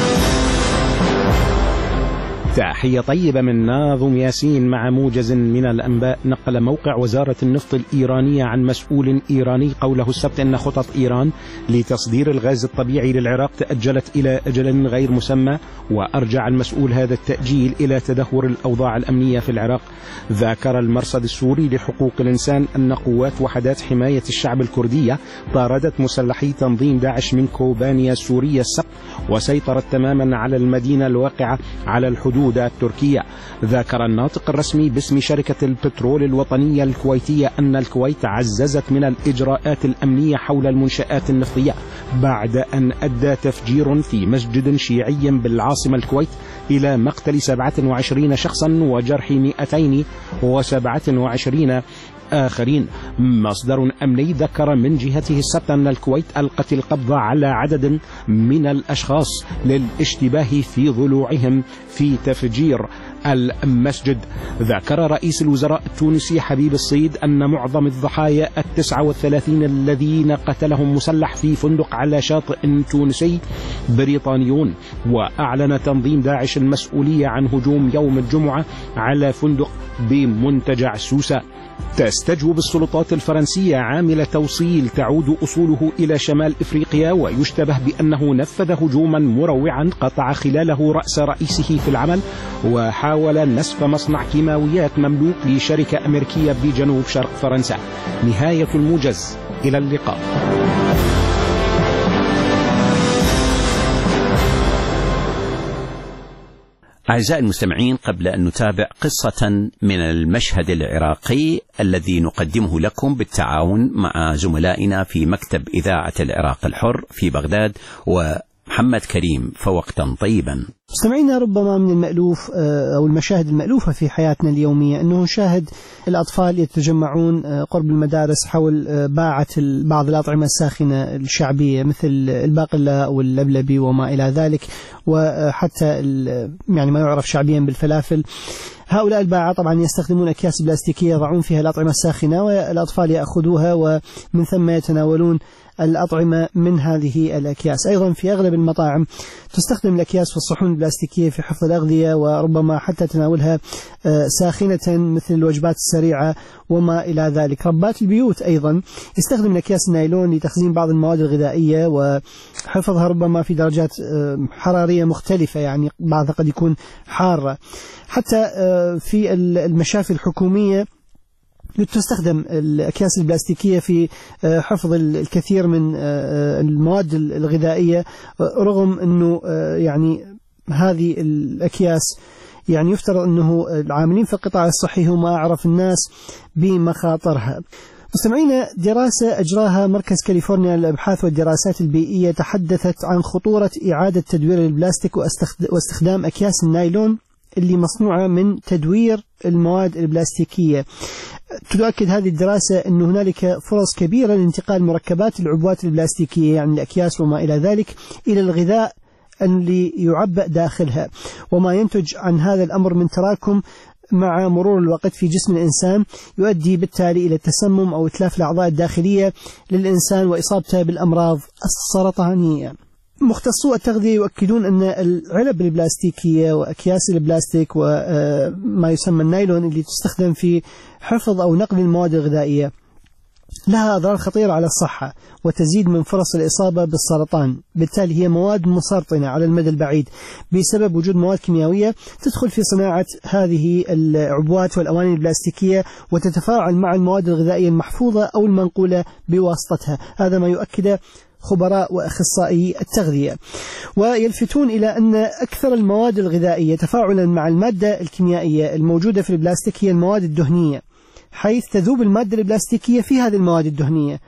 تحية طيبة من ناظم ياسين مع موجز من الأنباء. نقل موقع وزارة النفط الإيرانية عن مسؤول إيراني قوله السبت أن خطط إيران لتصدير الغاز الطبيعي للعراق تأجلت إلى أجل غير مسمى، وأرجع المسؤول هذا التأجيل إلى تدهور الأوضاع الأمنية في العراق. ذكر المرصد السوري لحقوق الإنسان أن قوات وحدات حماية الشعب الكردية طاردت مسلحي تنظيم داعش من كوبانيا السورية السبت، وسيطرت تماما على المدينة الواقعة على الحدود التركية. ذكر الناطق الرسمي باسم شركة البترول الوطنية الكويتية أن الكويت عززت من الإجراءات الأمنية حول المنشآت النفطية بعد أن أدى تفجير في مسجد شيعي بالعاصمة الكويت إلى مقتل سبعة وعشرين شخصا وجرح مئتين وسبعة وعشرين آخرين. مصدر أمني ذكر من جهته السبت أن الكويت ألقت القبض على عدد من الأشخاص للاشتباه في ضلوعهم في تفجير المسجد. ذكر رئيس الوزراء التونسي حبيب الصيد أن معظم الضحايا التسعة والثلاثين الذين قتلهم مسلح في فندق على شاطئ تونسي بريطانيون. وأعلن تنظيم داعش المسؤولية عن هجوم يوم الجمعة على فندق بمنتجع سوسة. تستجوب السلطات الفرنسية عامل توصيل تعود أصوله إلى شمال إفريقيا، ويشتبه بأنه نفذ هجوما مروعا قطع خلاله رأس رئيسه في العمل، وحاول نسف مصنع كيماويات مملوك لشركة أمريكية بجنوب شرق فرنسا. نهاية الموجز، إلى اللقاء. أعزائي المستمعين، قبل أن نتابع قصة من المشهد العراقي الذي نقدمه لكم بالتعاون مع زملائنا في مكتب إذاعة العراق الحر في بغداد ومحمد كريم، فوقتا طيبا. مستمعينا، ربما من المألوف أو المشاهد المألوفة في حياتنا اليومية أنه نشاهد الأطفال يتجمعون قرب المدارس حول باعة بعض الأطعمة الساخنة الشعبية مثل الباقلاء واللبلبي وما إلى ذلك، وحتى يعني ما يعرف شعبيا بالفلافل. هؤلاء الباعة طبعا يستخدمون أكياس بلاستيكية يضعون فيها الأطعمة الساخنة، والأطفال يأخذوها ومن ثم يتناولون الأطعمة من هذه الأكياس. أيضا في أغلب المطاعم تستخدم الأكياس والصحون البلاستيكية في حفظ الأغذية، وربما حتى تناولها ساخنة مثل الوجبات السريعة وما إلى ذلك. ربات البيوت أيضا يستخدم الأكياس النايلون لتخزين بعض المواد الغذائية وحفظها ربما في درجات حرارية مختلفة، يعني بعضها قد يكون حارة. حتى في المشافي الحكومية تستخدم الأكياس البلاستيكية في حفظ الكثير من المواد الغذائية، رغم أنه يعني هذه الأكياس يعني يفترض أنه العاملين في القطاع الصحي هم أعرف الناس بمخاطرها. مستمعينا، دراسة أجراها مركز كاليفورنيا للأبحاث والدراسات البيئية تحدثت عن خطورة إعادة تدوير البلاستيك واستخدام أكياس النايلون اللي مصنوعة من تدوير المواد البلاستيكية. تؤكد هذه الدراسة أن هنالك فرص كبيرة لانتقال مركبات العبوات البلاستيكية يعني الأكياس وما إلى ذلك إلى الغذاء اللي يعبأ داخلها، وما ينتج عن هذا الأمر من تراكم مع مرور الوقت في جسم الإنسان يؤدي بالتالي إلى التسمم أو إتلاف الأعضاء الداخلية للإنسان وإصابته بالأمراض السرطانية. مختصو التغذية يؤكدون أن العلب البلاستيكية وأكياس البلاستيك وما يسمى النايلون اللي تستخدم في حفظ أو نقل المواد الغذائية لها أضرار خطيرة على الصحة وتزيد من فرص الإصابة بالسرطان. بالتالي هي مواد مسرطنة على المدى البعيد بسبب وجود مواد كيميائية تدخل في صناعة هذه العبوات والأواني البلاستيكية وتتفاعل مع المواد الغذائية المحفوظة أو المنقولة بواسطتها. هذا ما يؤكد خبراء وأخصائي التغذية، ويلفتون إلى أن أكثر المواد الغذائية تفاعلا مع المادة الكيميائية الموجودة في البلاستيك هي المواد الدهنية، حيث تذوب المادة البلاستيكية في هذه المواد الدهنية،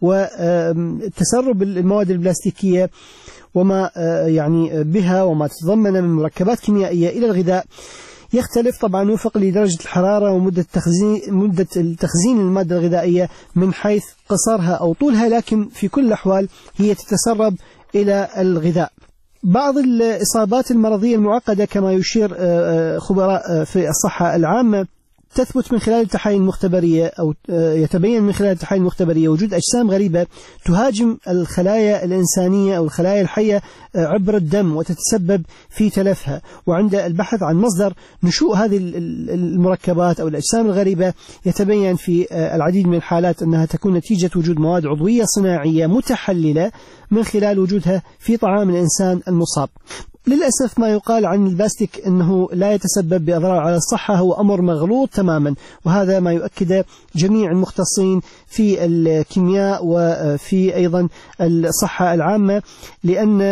وتسرب المواد البلاستيكية وما يعني بها وما تتضمن من مركبات كيميائية إلى الغذاء يختلف طبعا وفق لدرجة الحرارة ومدة التخزين مدة التخزين المادة الغذائية من حيث قصرها أو طولها، لكن في كل الأحوال هي تتسرب إلى الغذاء. بعض الإصابات المرضية المعقدة كما يشير خبراء في الصحة العامة تثبت من خلال التحاليل المختبرية أو يتبين من خلال التحاليل المختبرية وجود أجسام غريبة تهاجم الخلايا الإنسانية أو الخلايا الحية عبر الدم وتتسبب في تلفها، وعند البحث عن مصدر نشوء هذه المركبات أو الأجسام الغريبة يتبين في العديد من الحالات أنها تكون نتيجة وجود مواد عضوية صناعية متحللة من خلال وجودها في طعام الإنسان المصاب. للأسف ما يقال عن البلاستيك أنه لا يتسبب بأضرار على الصحة هو أمر مغلوط تماما، وهذا ما يؤكد جميع المختصين في الكيمياء وفي أيضا الصحة العامة، لأن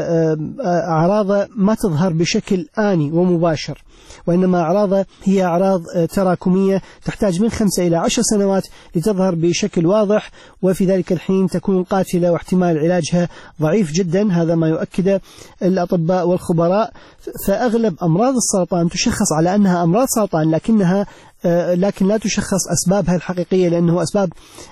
أعراض ما تظهر بشكل آني ومباشر، وإنما أعراض هي أعراض تراكمية تحتاج من خمسة إلى عشر سنوات لتظهر بشكل واضح، وفي ذلك الحين تكون قاتلة واحتمال علاجها ضعيف جدا. هذا ما يؤكد الأطباء والخبراء. فأغلب أمراض السرطان تشخص على أنها أمراض سرطان، لكنها لكن لا تشخص أسبابها الحقيقية، لأنه أسباب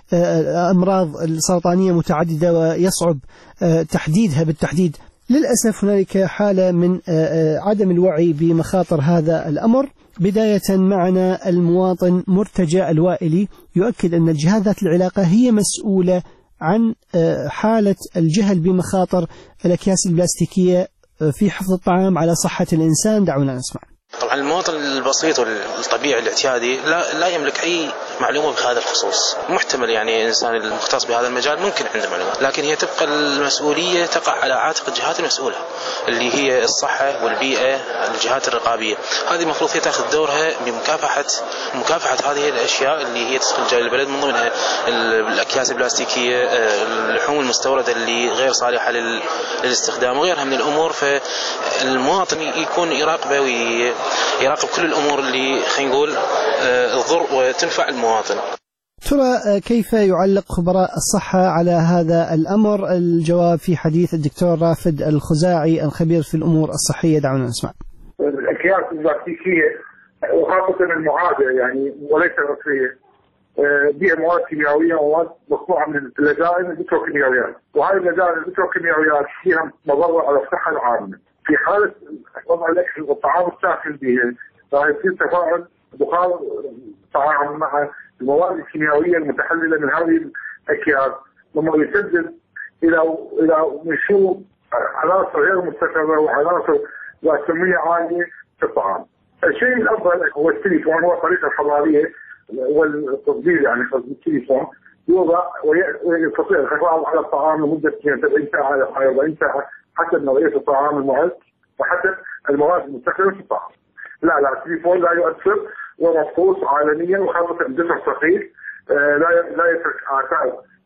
أمراض السرطانية متعددة ويصعب تحديدها بالتحديد. للأسف هنالك حالة من عدم الوعي بمخاطر هذا الأمر. بداية معنا المواطن مرتجى الوائلي يؤكد أن الجهات ذات العلاقة هي مسؤولة عن حالة الجهل بمخاطر الأكياس البلاستيكية في حفظ الطعام على صحة الإنسان. دعونا نسمع. طبعا المواطن البسيط والطبيعي الاعتيادي لا, لا يملك أي معلومة بهذا الخصوص. محتمل يعني إنسان المختص بهذا المجال ممكن عنده معلومات، لكن هي تبقى المسؤولية تقع على عاتق الجهات المسؤولة اللي هي الصحة والبيئة، الجهات الرقابية. هذه المفروض هي تأخذ دورها بمكافحة مكافحة هذه الأشياء اللي هي تدخل جاي البلد، من ضمنها الأكياس البلاستيكية، اللحوم المستوردة اللي غير صالحة للاستخدام وغيرها من الأمور. فالمواطن يكون يراقبه وي يراقب كل الأمور اللي خلينا نقول تضر وتنفع المواطن. ترى كيف يعلق خبراء الصحة على هذا الأمر؟ الجواب في حديث الدكتور رافد الخزاعي الخبير في الأمور الصحية. دعونا نسمع. الأكياس البلاستيكية وخاصة المعادة يعني وليس الرصية بها مواد كيميائية ومواد مصنوعة من اللزائم البتروكيماويات، وهذه اللزائم البتروكيماويات فيها مضرة على الصحة العامة. في حالة وضع الأكل والطعام الساخن به راح يصير تفاعل بخار طعام مع المواد الكيميائية المتحللة من هذه الأكياس، مما يسبب إلى إلى نشوء عناصر غير مستقرة وعناصر ذات كمية عالية في الطعام. الشيء الأفضل هو التليفون، هو الطريقة الحضارية والتفضيل يعني قصد التليفون يوضع ويستطيع الحفاظ على الطعام لمدة سبعين ساعة إلى أربعين ساعة حسب نوعية الطعام المعد وحسب المواد المستخدمة في الطعام. لا لا التليفون لا يؤثر ومفقود عالميا، وخاصة الجسر الصغير لا لا يترك آثار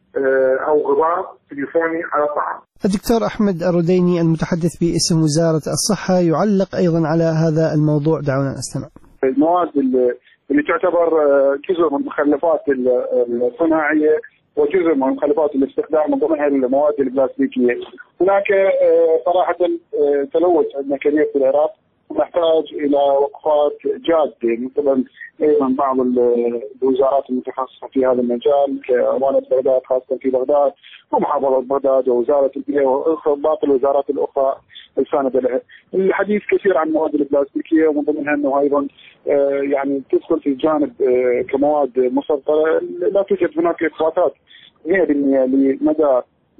أو غبار تليفوني على الطعام. الدكتور أحمد الرديني المتحدث باسم وزارة الصحة يعلق أيضا على هذا الموضوع. دعونا نستمع. المواد اللي تعتبر جزء من المخلفات الصناعية وجزء من مخلفات الاستخدام من ضمنها المواد البلاستيكية. هناك صراحة تلوث عندنا كبير في العراق ونحتاج إلى وقفات جادة من قبل أيضا بعض الوزارات المتخصصة في هذا المجال كأمانة بغداد خاصة في بغداد ومحافظة بغداد ووزارة البيئة وباقي الوزارات الأخرى الساندة لها. الحديث كثير عن المواد البلاستيكية ومن ضمنها أنه أيضا يعني تدخل في جانب كمواد مسرطنة. لا توجد هناك إثباتات مئة بالمئة لمدى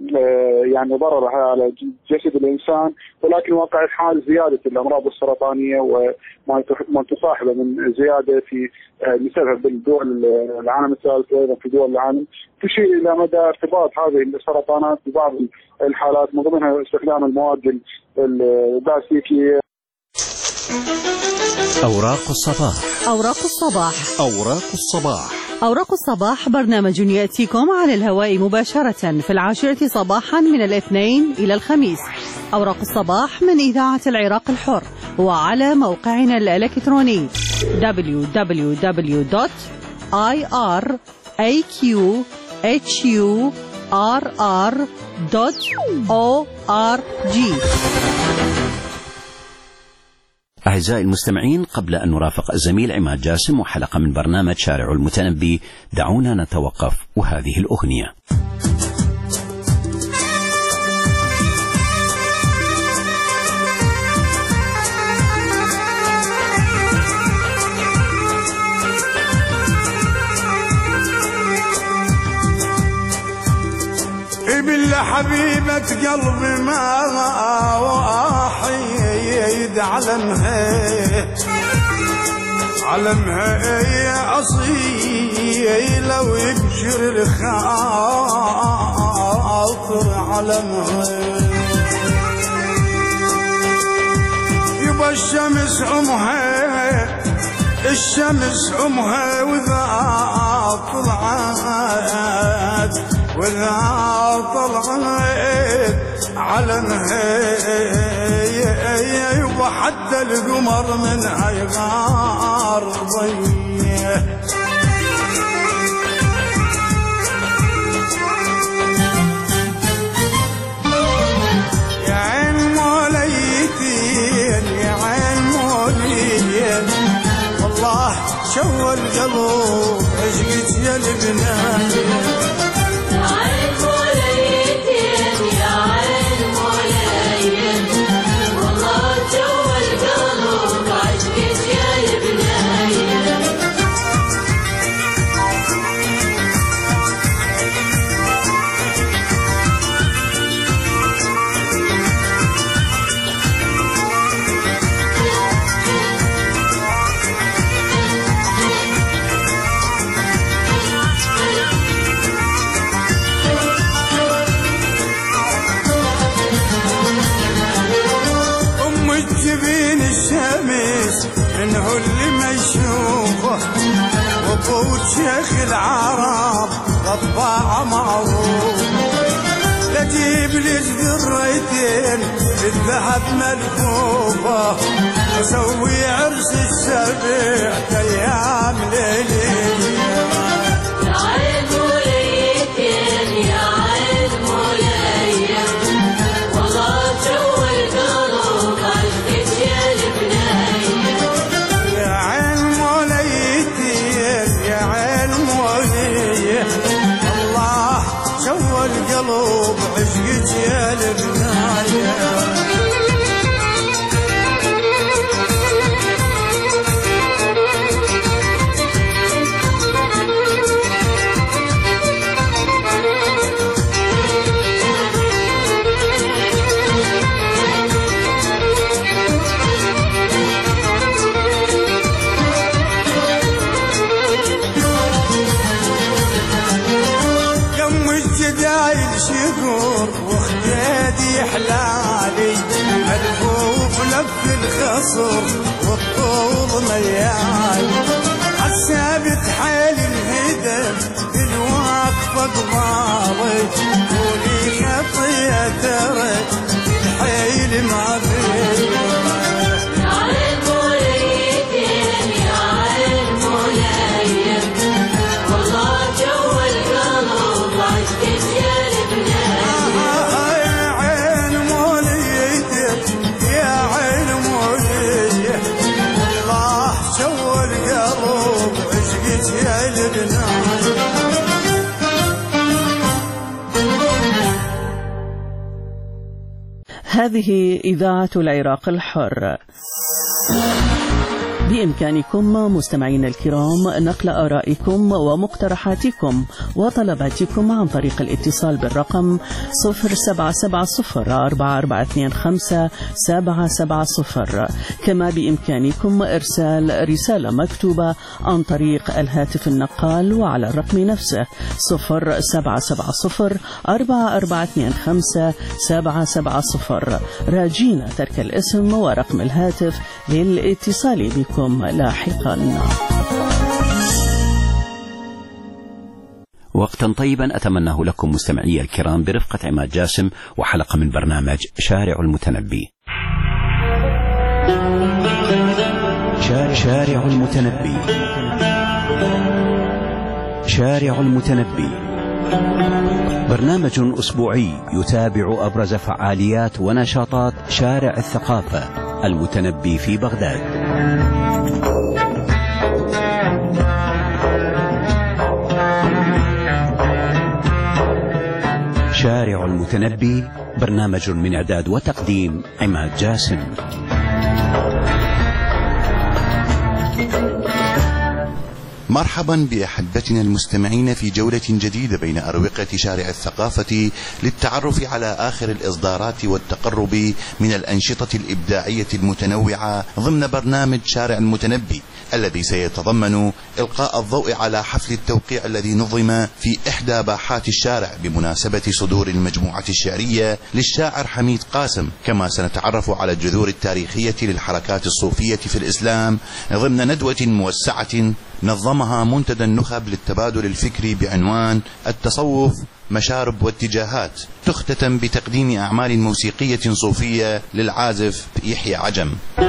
يعني ضررها على جسد الإنسان، ولكن واقع الحال زيادة الأمراض السرطانية وما تصاحبه من زيادة في بسبب بالدول العالم الثالث وأيضا في دول العالم تشير إلى مدى ارتباط هذه السرطانات ببعض الحالات من ضمنها استخدام المواد البلاستيكية. أوراق الصباح. أوراق الصباح. أوراق الصباح. أوراق الصباح برنامج يأتيكم على الهواء مباشرة في العاشرة صباحا من الاثنين إلى الخميس. أوراق الصباح من إذاعة العراق الحر وعلى موقعنا الإلكتروني دبليو دبليو دبليو دوت آي آر إيه كيو إتش يو آر آر دوت أو آر جي. أعزائي المستمعين، قبل أن نرافق الزميل عماد جاسم وحلقة من برنامج شارع المتنبي، دعونا نتوقف وهذه الأغنية. بالله حبيبة قلبي ما واحد علمها علمها أصيلة ويبشر الخاطر علمها. يبا الشمس أمها الشمس أمها وإذا طلعت وإذا طلعت علمها يبا حتى القمر منها يغار ضيه. يا عين موليتين يا عين موليتين والله شو القلب عشقت يا لبنان. منه اللي ما يشوفه وقود شيخ العرب طباعة معروف. لا تجيب لي ذريتين بالذهب ملفوفة وسوي عرس السبع ايام ليلية. يا عين موليتين يا عين مولية والله جو القلب عشقت يا لبنان. القلب عشقت يا لبنايا. شكور وخدادي حلالي ملفوف لف الخصر والطول ميال. حسابت حال الهدم الواقفة قماضي قولي خطية ترك الحيل ما بيه. يا عين موليتين يا عين مولية والله جو القلب عشقت يا هذه إذاعة العراق الحر. بإمكانكم مستمعين الكرام نقل آرائكم ومقترحاتكم وطلباتكم عن طريق الاتصال بالرقم صفر سبعة سبعة صفر أربعة أربعة اثنين خمسة سبعة سبعة صفر. كما بإمكانكم إرسال رسالة مكتوبة عن طريق الهاتف النقال وعلى الرقم نفسه صفر سبعة سبعة صفر أربعة أربعة اثنين خمسة سبعة سبعة صفر، راجين ترك الاسم ورقم الهاتف للاتصال بكم لاحقا. وقتا طيبا أتمناه لكم مستمعي الكرام برفقة عماد جاسم وحلقة من برنامج شارع المتنبي. شارع المتنبي شارع المتنبي برنامج أسبوعي يتابع أبرز فعاليات ونشاطات شارع الثقافة المتنبي في بغداد. شارع المتنبي برنامج من إعداد وتقديم عماد جاسم. مرحبا بأحبتنا المستمعين في جولة جديدة بين أروقة شارع الثقافة للتعرف على آخر الإصدارات والتقرب من الأنشطة الإبداعية المتنوعة ضمن برنامج شارع المتنبي الذي سيتضمن إلقاء الضوء على حفل التوقيع الذي نظم في إحدى باحات الشارع بمناسبة صدور المجموعة الشعرية للشاعر حميد قاسم، كما سنتعرف على الجذور التاريخية للحركات الصوفية في الإسلام ضمن ندوة موسعة نظمها منتدى النخب للتبادل الفكري بعنوان التصوف مشارب واتجاهات، تختتم بتقديم أعمال موسيقية صوفية للعازف يحيى عجم.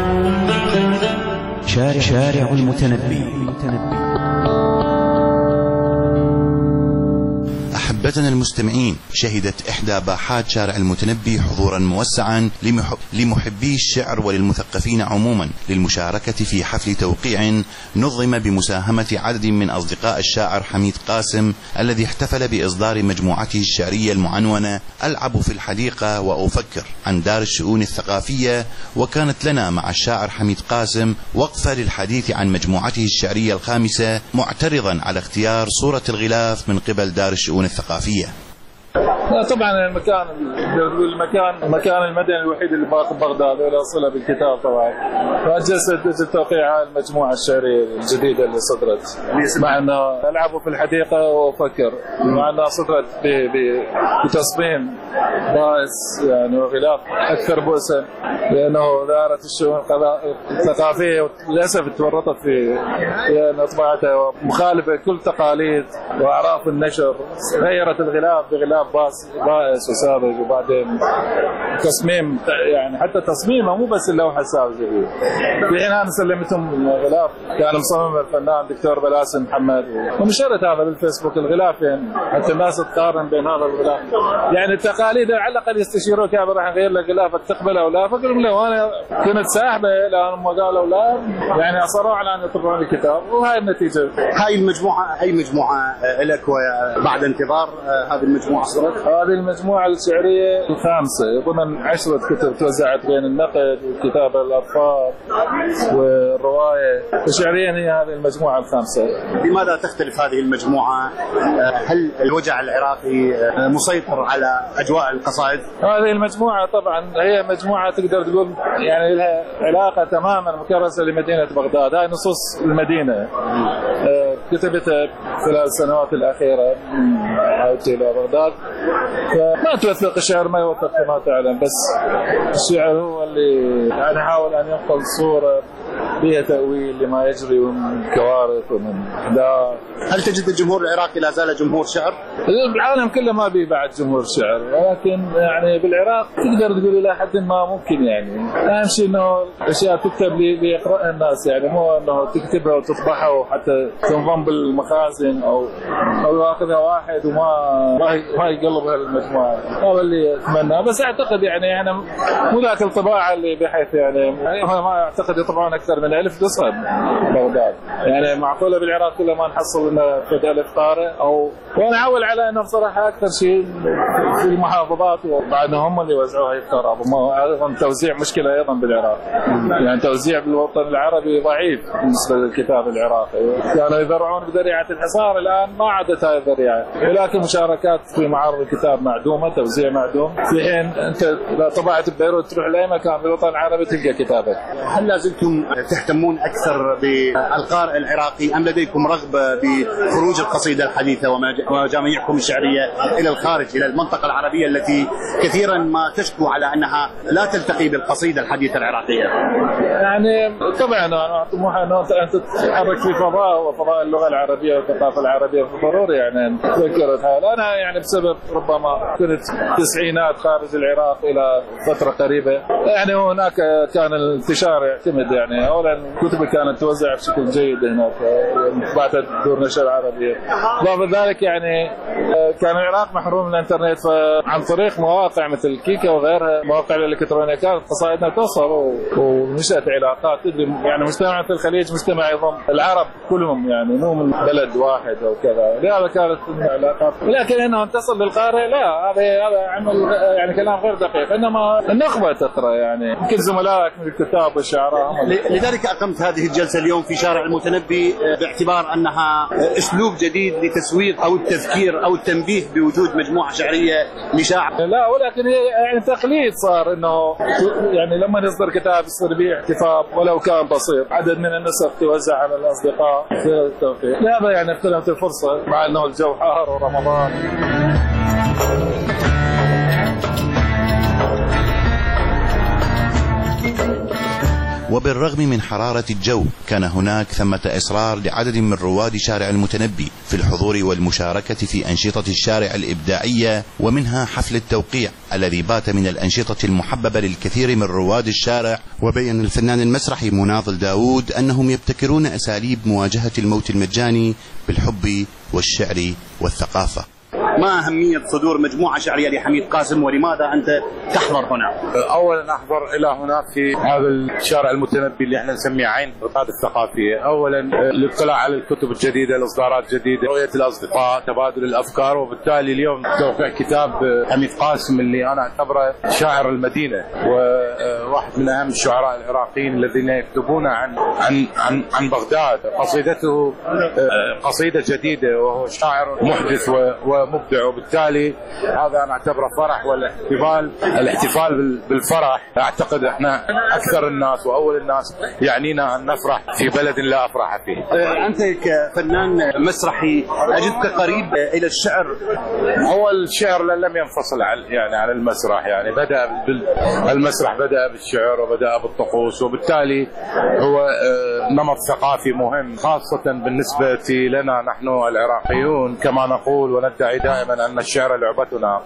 شارع, شارع المتنبي. أحبتنا المستمعين، شهدت إحدى باحات شارع المتنبي حضورا موسعا لمحبي الشعر وللمثقفين عموما للمشاركة في حفل توقيع نظم بمساهمة عدد من أصدقاء الشاعر حميد قاسم الذي احتفل بإصدار مجموعته الشعرية المعنونة ألعب في الحديقة وأفكر عن دار الشؤون الثقافية. وكانت لنا مع الشاعر حميد قاسم وقفة للحديث عن مجموعته الشعرية الخامسة، معترضا على اختيار صورة الغلاف من قبل دار الشؤون الثقافية. طبعا المكان المكان المكان المدني الوحيد اللي باقي بغداد له صله بالكتاب طبعا. فجلست التوقيع المجموعه الشعريه الجديده اللي صدرت مع انه العبوا في الحديقه وافكر، مع انها صدرت بتصميم بائس يعني وغلاف اكثر بؤسا، لانه دائره الشؤون الثقافيه للاسف تورطت في طباعتها مخالفه كل تقاليد واعراف النشر، غيرت الغلاف بغلاف بائس بائس وساذج، وبعدين تصميم يعني حتى تصميمه مو بس اللوحه ساذجه. في حين انا سلمتهم غلاف كان مصمم الفنان دكتور بلاسم محمد، ونشرت هذا بالفيسبوك الغلافين حتى الناس تقارن بين هذا الغلاف. يعني التقاليد على الاقل يستشيروك يا راح نغير لك غلافك تقبله او لا، فقلت لهم لا، وانا كنت ساحبه لانهم قالوا لا، يعني اصروا على ان يطبعون الكتاب، وهاي النتيجه. هاي المجموعه هاي مجموعه لك وبعد انتظار هذه المجموعه صدرت. هذه المجموعة الشعرية الخامسة ضمن عشرة كتب توزعت بين النقد والكتابة الأطفال والرواية الشعرية. هي هذه المجموعة الخامسة. لماذا تختلف هذه المجموعة؟ هل الوجع العراقي مسيطر على أجواء القصائد؟ هذه المجموعة طبعا هي مجموعة تقدر تقول يعني لها علاقة تماما مكرسة لمدينة بغداد. هاي نصوص المدينة كتبتها خلال السنوات الأخيرة من عودتي إلى بغداد، فما توثق الشعر، ما يوثق كما تعلم، بس الشعر هو اللي يعني حاول أن ينقل صورة فيها تأويل لما يجري من كوارث ومن أحداث. هل تجد الجمهور العراقي لا زال جمهور شعر؟ العالم كله ما بيه بعد جمهور شعر، ولكن يعني بالعراق تقدر تقول إلى حد ما ممكن. يعني أهم شيء إنه الأشياء تكتب ليقرأها الناس، يعني مو إنه تكتبها وتطبعها وحتى تنضم بالمخازن أو أو ياخذها واحد وما ما يقلبها المجموعة. هذا اللي أتمناه. بس أعتقد يعني أنا مو ذاك الطباعة اللي بحيث يعني ما أعتقد يطبعون أكثر من ألف نسخة بغداد. يعني معقولة بالعراق كله ما نحصل لنا في ألف طارئ، أو وأنا أعول على أنه بصراحة أكثر شيء في المحافظات وبعدهم هم اللي وزعوها يختاروا. أيضا توزيع مشكلة أيضا بالعراق، يعني توزيع بالوطن العربي ضعيف بالنسبة للكتاب العراقي. كانوا يذرعون بذريعة الحصار، الآن ما عادت هاي الذريعة، ولكن مشاركات في معارض الكتاب معدومة، توزيع معدوم. في حين أنت إذا طبعت ببيروت تروح لأي مكان بالوطن العربي تلقى كتابك. هل لازلتم تهتمون أكثر بالقارئ العراقي أم لديكم رغبة بخروج القصيدة الحديثة ومجاميعكم الشعرية إلى الخارج إلى المنطقة العربية التي كثيرا ما تشكو على أنها لا تلتقي بالقصيدة الحديثة العراقية؟ يعني طبعا أنا طموحي أن أنت تتحرك في فضاء وفضاء اللغة العربية والثقافة العربية، ضروري يعني تذكرت هذا. أنا يعني بسبب ربما كنت التسعينات خارج العراق إلى فترة قريبة، يعني هناك كان الانتشار يعتمد يعني أولا كتب كانت توزع بشكل جيد هناك، بعد دور نشر العربية. ضافت ذلك يعني كان العراق محروم من الانترنت، فعن طريق مواقع مثل كيكا وغيرها مواقع الإلكترونية كانت قصائدنا توصل ونشأت علاقات. تدري يعني مجتمع في الخليج مجتمع يضم العرب كلهم، يعني مو من بلد واحد أو كذا، لهذا كانت علاقات. لكن انه تصل للقارئ لا، هذا هذا عمل يعني كلام غير دقيق، انما النخبه تقرا يعني يمكن زملائك من الكتاب والشعراء. لذلك اقمت هذه الجلسه اليوم في شارع المتنبي باعتبار انها اسلوب جديد لتسويق او التذكير او التنبيه بوجود مجموعه شعريه لشاعر. لا ولكن هي يعني تقليد صار، انه يعني لما يصدر كتاب يصير به احتفال ولو كان بسيط، عدد من النسخ توزع على الاصدقاء في التوفيق. لهذا يعني اغتنمت الفرصه مع انه الجو حار ورمضان. وبالرغم من حرارة الجو كان هناك ثمة إصرار لعدد من رواد شارع المتنبي في الحضور والمشاركة في أنشطة الشارع الإبداعية، ومنها حفل التوقيع الذي بات من الأنشطة المحببة للكثير من رواد الشارع. وبين الفنان المسرحي مناضل داود أنهم يبتكرون أساليب مواجهة الموت المجاني بالحب والشعر والثقافة. ما أهمية صدور مجموعة شعرية لحميد قاسم ولماذا أنت تحضر هنا؟ أولا أحضر إلى هناك في هذا الشارع المتنبي اللي احنا نسميه عين الرقاد الثقافية. أولا الاطلاع على الكتب الجديدة، الإصدارات الجديدة، رؤية الأصدقاء، تبادل الأفكار. وبالتالي اليوم توقيع كتاب حميد قاسم اللي أنا أعتبره شاعر المدينة وواحد من أهم الشعراء العراقيين الذين يكتبون عن عن عن عن بغداد. قصيدته قصيدة جديدة وهو شاعر محدث ومبدع، وبالتالي هذا أنا أعتبره فرح. والاحتفال الاحتفال بالفرح أعتقد إحنا أكثر الناس وأول الناس يعنينا أن نفرح في بلد لا أفرح فيه. أنت كفنان مسرحي أجدك قريب إلى الشعر. هو الشعر لم ينفصل عن يعني عن المسرح، يعني بدأ المسرح بدأ بالشعر وبدأ بالطقوس، وبالتالي هو نمط ثقافي مهم خاصة بالنسبة لنا نحن العراقيون، كما نقول وندعي دائما أن الشعر لعبتنا.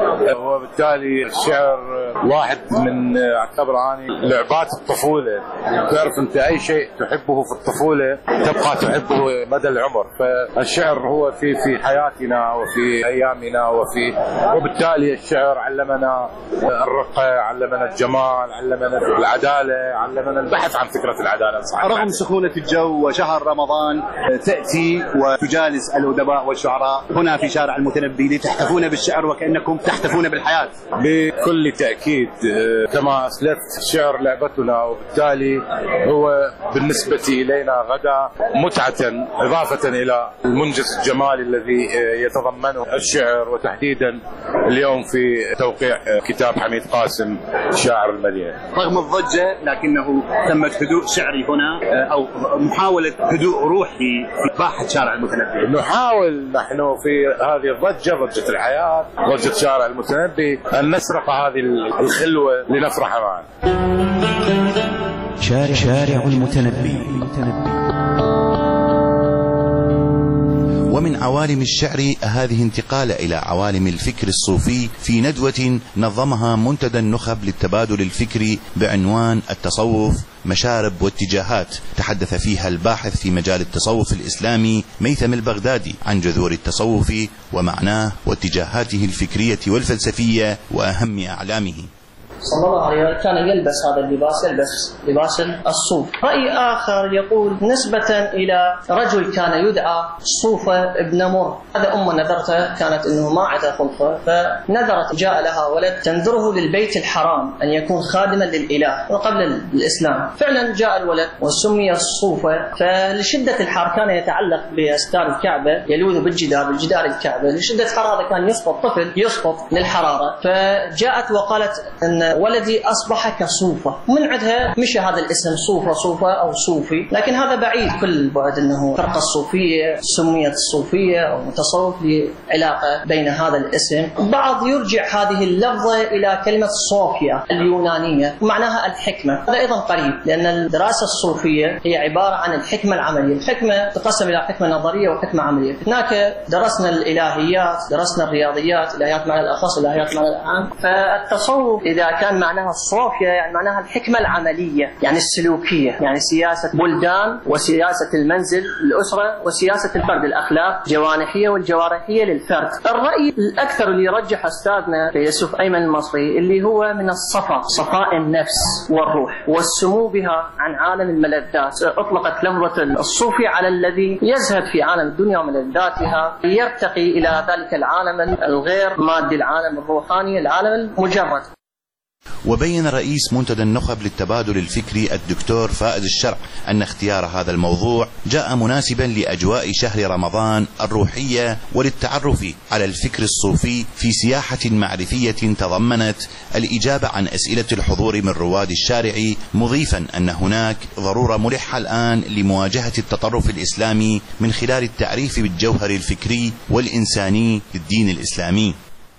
وبالتالي الشعر واحد من أعتبر أنا لعبات الطفولة. تعرف أنت أي شيء تحبه في الطفولة تبقى تحبه مدى العمر، فالشعر هو في في حياتنا وفي أيامنا وفي وبالتالي الشعر علمنا الرقة، علمنا الجمال، علمنا العدالة، علمنا البحث عن فكرة العدالة. رغم سخونة الجو وشهر رمضان تأتي وتجالس الأدباء والشعراء هنا في شارع المتنبي لتحتفون بالشعر وكأنكم تحتفون بالحياة. بكل تأكيد كما أسلفت الشعر لعبتنا، وبالتالي هو بالنسبة إلينا غدا متعة إضافة إلى المنجز الجمالي الذي يتضمنه الشعر، وتحديدا اليوم في توقيع كتاب حميد قاسم شاعر المدينة. رغم الضجة لكنه تمت هدوء شعري هنا أو محاولة هدوء روحي في باحة شارع المتنبي. نحاول نحن في هذه الضجة، ضجة الحياة، ضجة شارع المتنبي، أن نسرق هذه الخلوة لنفرح معا. شارع, شارع المتنبي. ومن عوالم الشعر هذه انتقال إلى عوالم الفكر الصوفي في ندوة نظمها منتدى النخب للتبادل الفكري بعنوان التصوف مشارب واتجاهات، تحدث فيها الباحث في مجال التصوف الإسلامي ميثم البغدادي عن جذور التصوف ومعناه واتجاهاته الفكرية والفلسفية وأهم أعلامه. صلى الله عليه وسلم كان يلبس هذا اللباس، يلبس لباس الصوف. رأي آخر يقول نسبة إلى رجل كان يدعى صوفة ابن مر، هذا أم نذرته كانت أنه ما عندها خلفة، فنذرت جاء لها ولد تنذره للبيت الحرام أن يكون خادما للإله وقبل الإسلام. فعلا جاء الولد وسمي الصوفة، فلشدة الحر كان يتعلق بأستار الكعبة يلوذ بالجدار بالجدار الكعبة، لشدة حرارة كان يسقط طفل يسقط للحرارة، فجاءت وقالت أن ولدي أصبح كصوفة، من عندها مشى هذا الاسم صوفة صوفة أو صوفي، لكن هذا بعيد كل البعد أنه الفرقة الصوفية سميت الصوفية أو متصوف لعلاقة بين هذا الاسم. بعض يرجع هذه اللفظة إلى كلمة صوفيا اليونانية معناها الحكمة، هذا أيضا قريب لأن الدراسة الصوفية هي عبارة عن الحكمة العملية. الحكمة تقسم إلى حكمة نظرية وحكمة عملية. هناك درسنا الإلهيات، درسنا الرياضيات، الإلهيات معنى الأخص، الإلهيات معنى العام. فالتصوف إذا كان معناها الصوفيا يعني معناها الحكمة العملية، يعني السلوكية، يعني سياسة بلدان وسياسة المنزل الأسرة وسياسة الفرد، الأخلاق الجوانحية والجوارحية للفرد. الرأي الأكثر اللي يرجح أستاذنا يوسف أيمن المصري اللي هو من الصفا، صفاء النفس والروح والسمو بها عن عالم الملذات. أطلقت لفظة الصوفي على الذي يزهد في عالم الدنيا وملذاتها، يرتقي إلى ذلك العالم الغير مادي، العالم الروحاني، العالم المجرد. وبين رئيس منتدى النخب للتبادل الفكري الدكتور فائز الشرع أن اختيار هذا الموضوع جاء مناسبا لأجواء شهر رمضان الروحية وللتعرف على الفكر الصوفي في سياحة معرفية تضمنت الإجابة عن أسئلة الحضور من رواد الشارع، مضيفا أن هناك ضرورة ملحة الآن لمواجهة التطرف الإسلامي من خلال التعريف بالجوهر الفكري والإنساني للدين الإسلامي.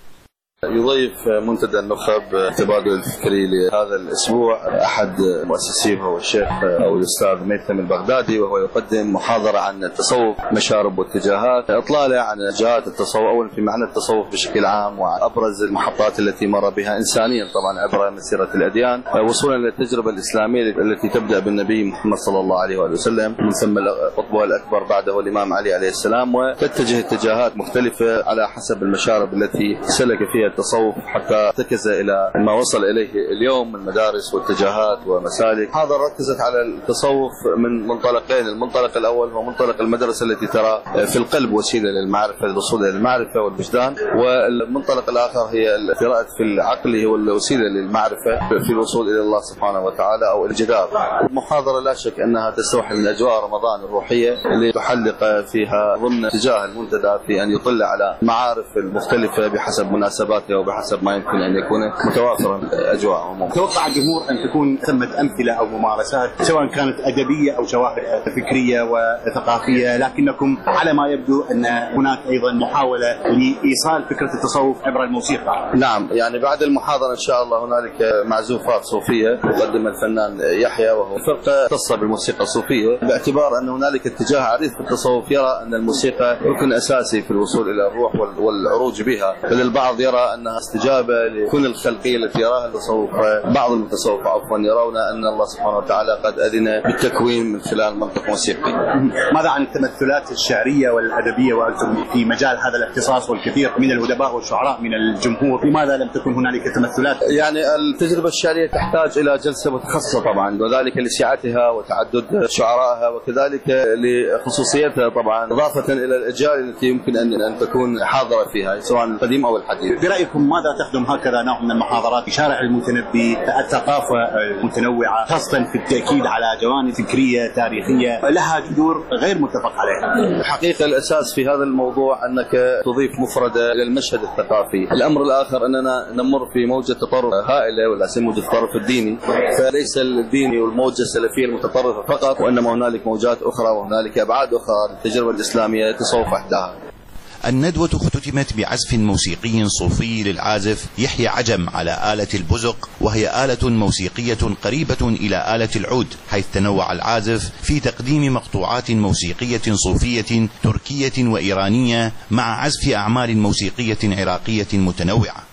يضيف منتدى النخب التبادل الفكري لهذا الأسبوع أحد مؤسسيه هو الشيخ أو الأستاذ ميثم البغدادي، وهو يقدم محاضرة عن التصوف، مشارب واتجاهات، إطلالة عن جهات التصوف أولا في معنى التصوف بشكل عام وأبرز المحطات التي مر بها إنسانيا طبعا عبر مسيرة الأديان، وصولا إلى التجربة الإسلامية التي تبدأ بالنبي محمد صلى الله عليه وآله وسلم من ثم قطبها الأكبر بعده الإمام علي عليه السلام، وتتجه اتجاهات مختلفة على حسب المشارب التي سلك فيها التصوف حتى ارتكز إلى ما وصل إليه اليوم من مدارس واتجاهات ومسالك. هذا ركزت على التصوف من منطلقين، المنطلق الأول هو منطلق المدرسة التي ترى في القلب وسيلة للمعرفة، للوصول إلى المعرفة والوجدان، والمنطلق الآخر هي القراءة في العقل هو الوسيلة للمعرفة في الوصول إلى الله سبحانه وتعالى أو الجدار. المحاضرة لا شك أنها تستوحي من أجواء رمضان الروحية اللي تحلق فيها ضمن اتجاه المنتدى في أن يطلع على معارف المختلفة بحسب مناسبات وبحسب ما يمكن أن يكون متوافرا أجواءهم. توقع الجمهور أن تكون ثمة أمثلة أو ممارسات سواء كانت أدبية أو شواهد فكرية وثقافية، لكنكم على ما يبدو أن هناك أيضا محاولة لإيصال فكرة التصوف عبر الموسيقى. نعم، يعني بعد المحاضرة إن شاء الله هنالك معزوفات صوفية يقدم الفنان يحيى، وهو فرقة تصل بالموسيقى الصوفية، باعتبار أن هنالك اتجاه عريض في التصوف يرى أن الموسيقى ركن أساسي في الوصول إلى الروح والعروج بها، بل البعض يرى أنها استجابة لكل الخلقية التي يراها التصوف. بعض المتصوف عفوا يرون أن الله سبحانه وتعالى قد أذن بالتكوين من خلال منطق موسيقي. ماذا عن التمثلات الشعرية والأدبية، وأنتم في مجال هذا الاختصاص والكثير من الأدباء والشعراء من الجمهور، لماذا لم تكن هنالك تمثلات؟ يعني التجربة الشعرية تحتاج إلى جلسة متخصصة طبعا، وذلك لسعتها وتعدد شعرائها وكذلك لخصوصيتها طبعا، إضافة إلى الأجيال التي يمكن أن أن تكون حاضرة فيها سواء القديم أو الحديث. برأيكم ماذا تخدم هكذا نوع من المحاضرات في شارع المتنبي الثقافة المتنوعة، خاصة في التأكيد على جوانب فكرية تاريخية لها جذور غير متفق عليها؟ الحقيقة الأساس في هذا الموضوع أنك تضيف مفردة إلى المشهد الثقافي. الأمر الآخر أننا نمر في موجة تطرف هائلة، ولا سمى موجة التطرف الديني، فليس الديني والموجة السلفية المتطرفة فقط، وإنما هنالك موجات أخرى وهنالك أبعاد أخرى للتجربة الإسلامية تصوف إحداها. الندوة اختتمت بعزف موسيقي صوفي للعازف يحيى عجم على آلة البزق، وهي آلة موسيقية قريبة إلى آلة العود، حيث تنوع العازف في تقديم مقطوعات موسيقية صوفية تركية وإيرانية مع عزف أعمال موسيقية عراقية متنوعة.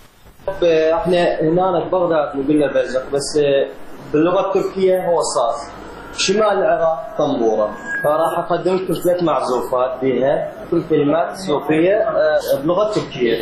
احنا هنا في بغداد نقول بزق، بس باللغة التركية هو صاص، شمال العراق طنبورة. فراح أقدم لكم ثلاث معزوفات بها كل كلمات صوفية بلغة تركية.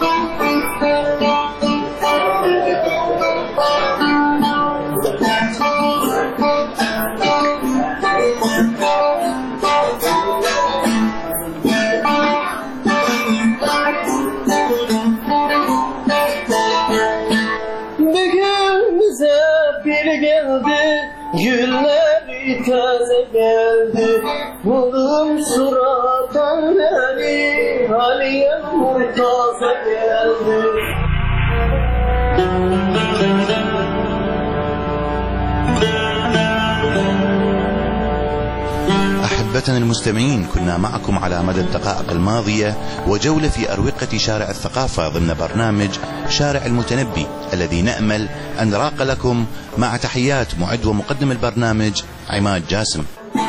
Günleri taze geldi, vurdum suratan beni, Aliye murtaza geldi. أحبتنا المستمعين، كنا معكم على مدى الدقائق الماضية وجولة في أروقة شارع الثقافة ضمن برنامج شارع المتنبي الذي نأمل أن راق لكم، مع تحيات معد ومقدم البرنامج عماد جاسم.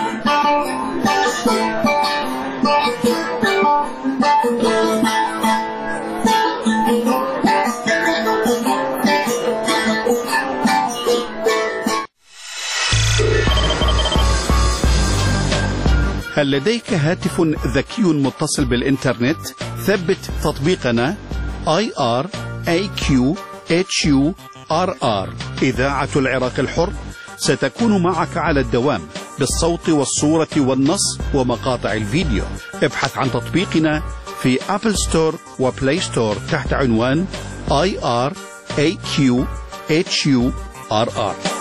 هل لديك هاتف ذكي متصل بالإنترنت؟ ثبت تطبيقنا آي آر إيه كيو إتش يو آر آر إذاعة العراق الحر، ستكون معك على الدوام بالصوت والصورة والنص ومقاطع الفيديو. ابحث عن تطبيقنا في أبل ستور وبلاي ستور تحت عنوان آي آر إيه كيو إتش يو آر آر.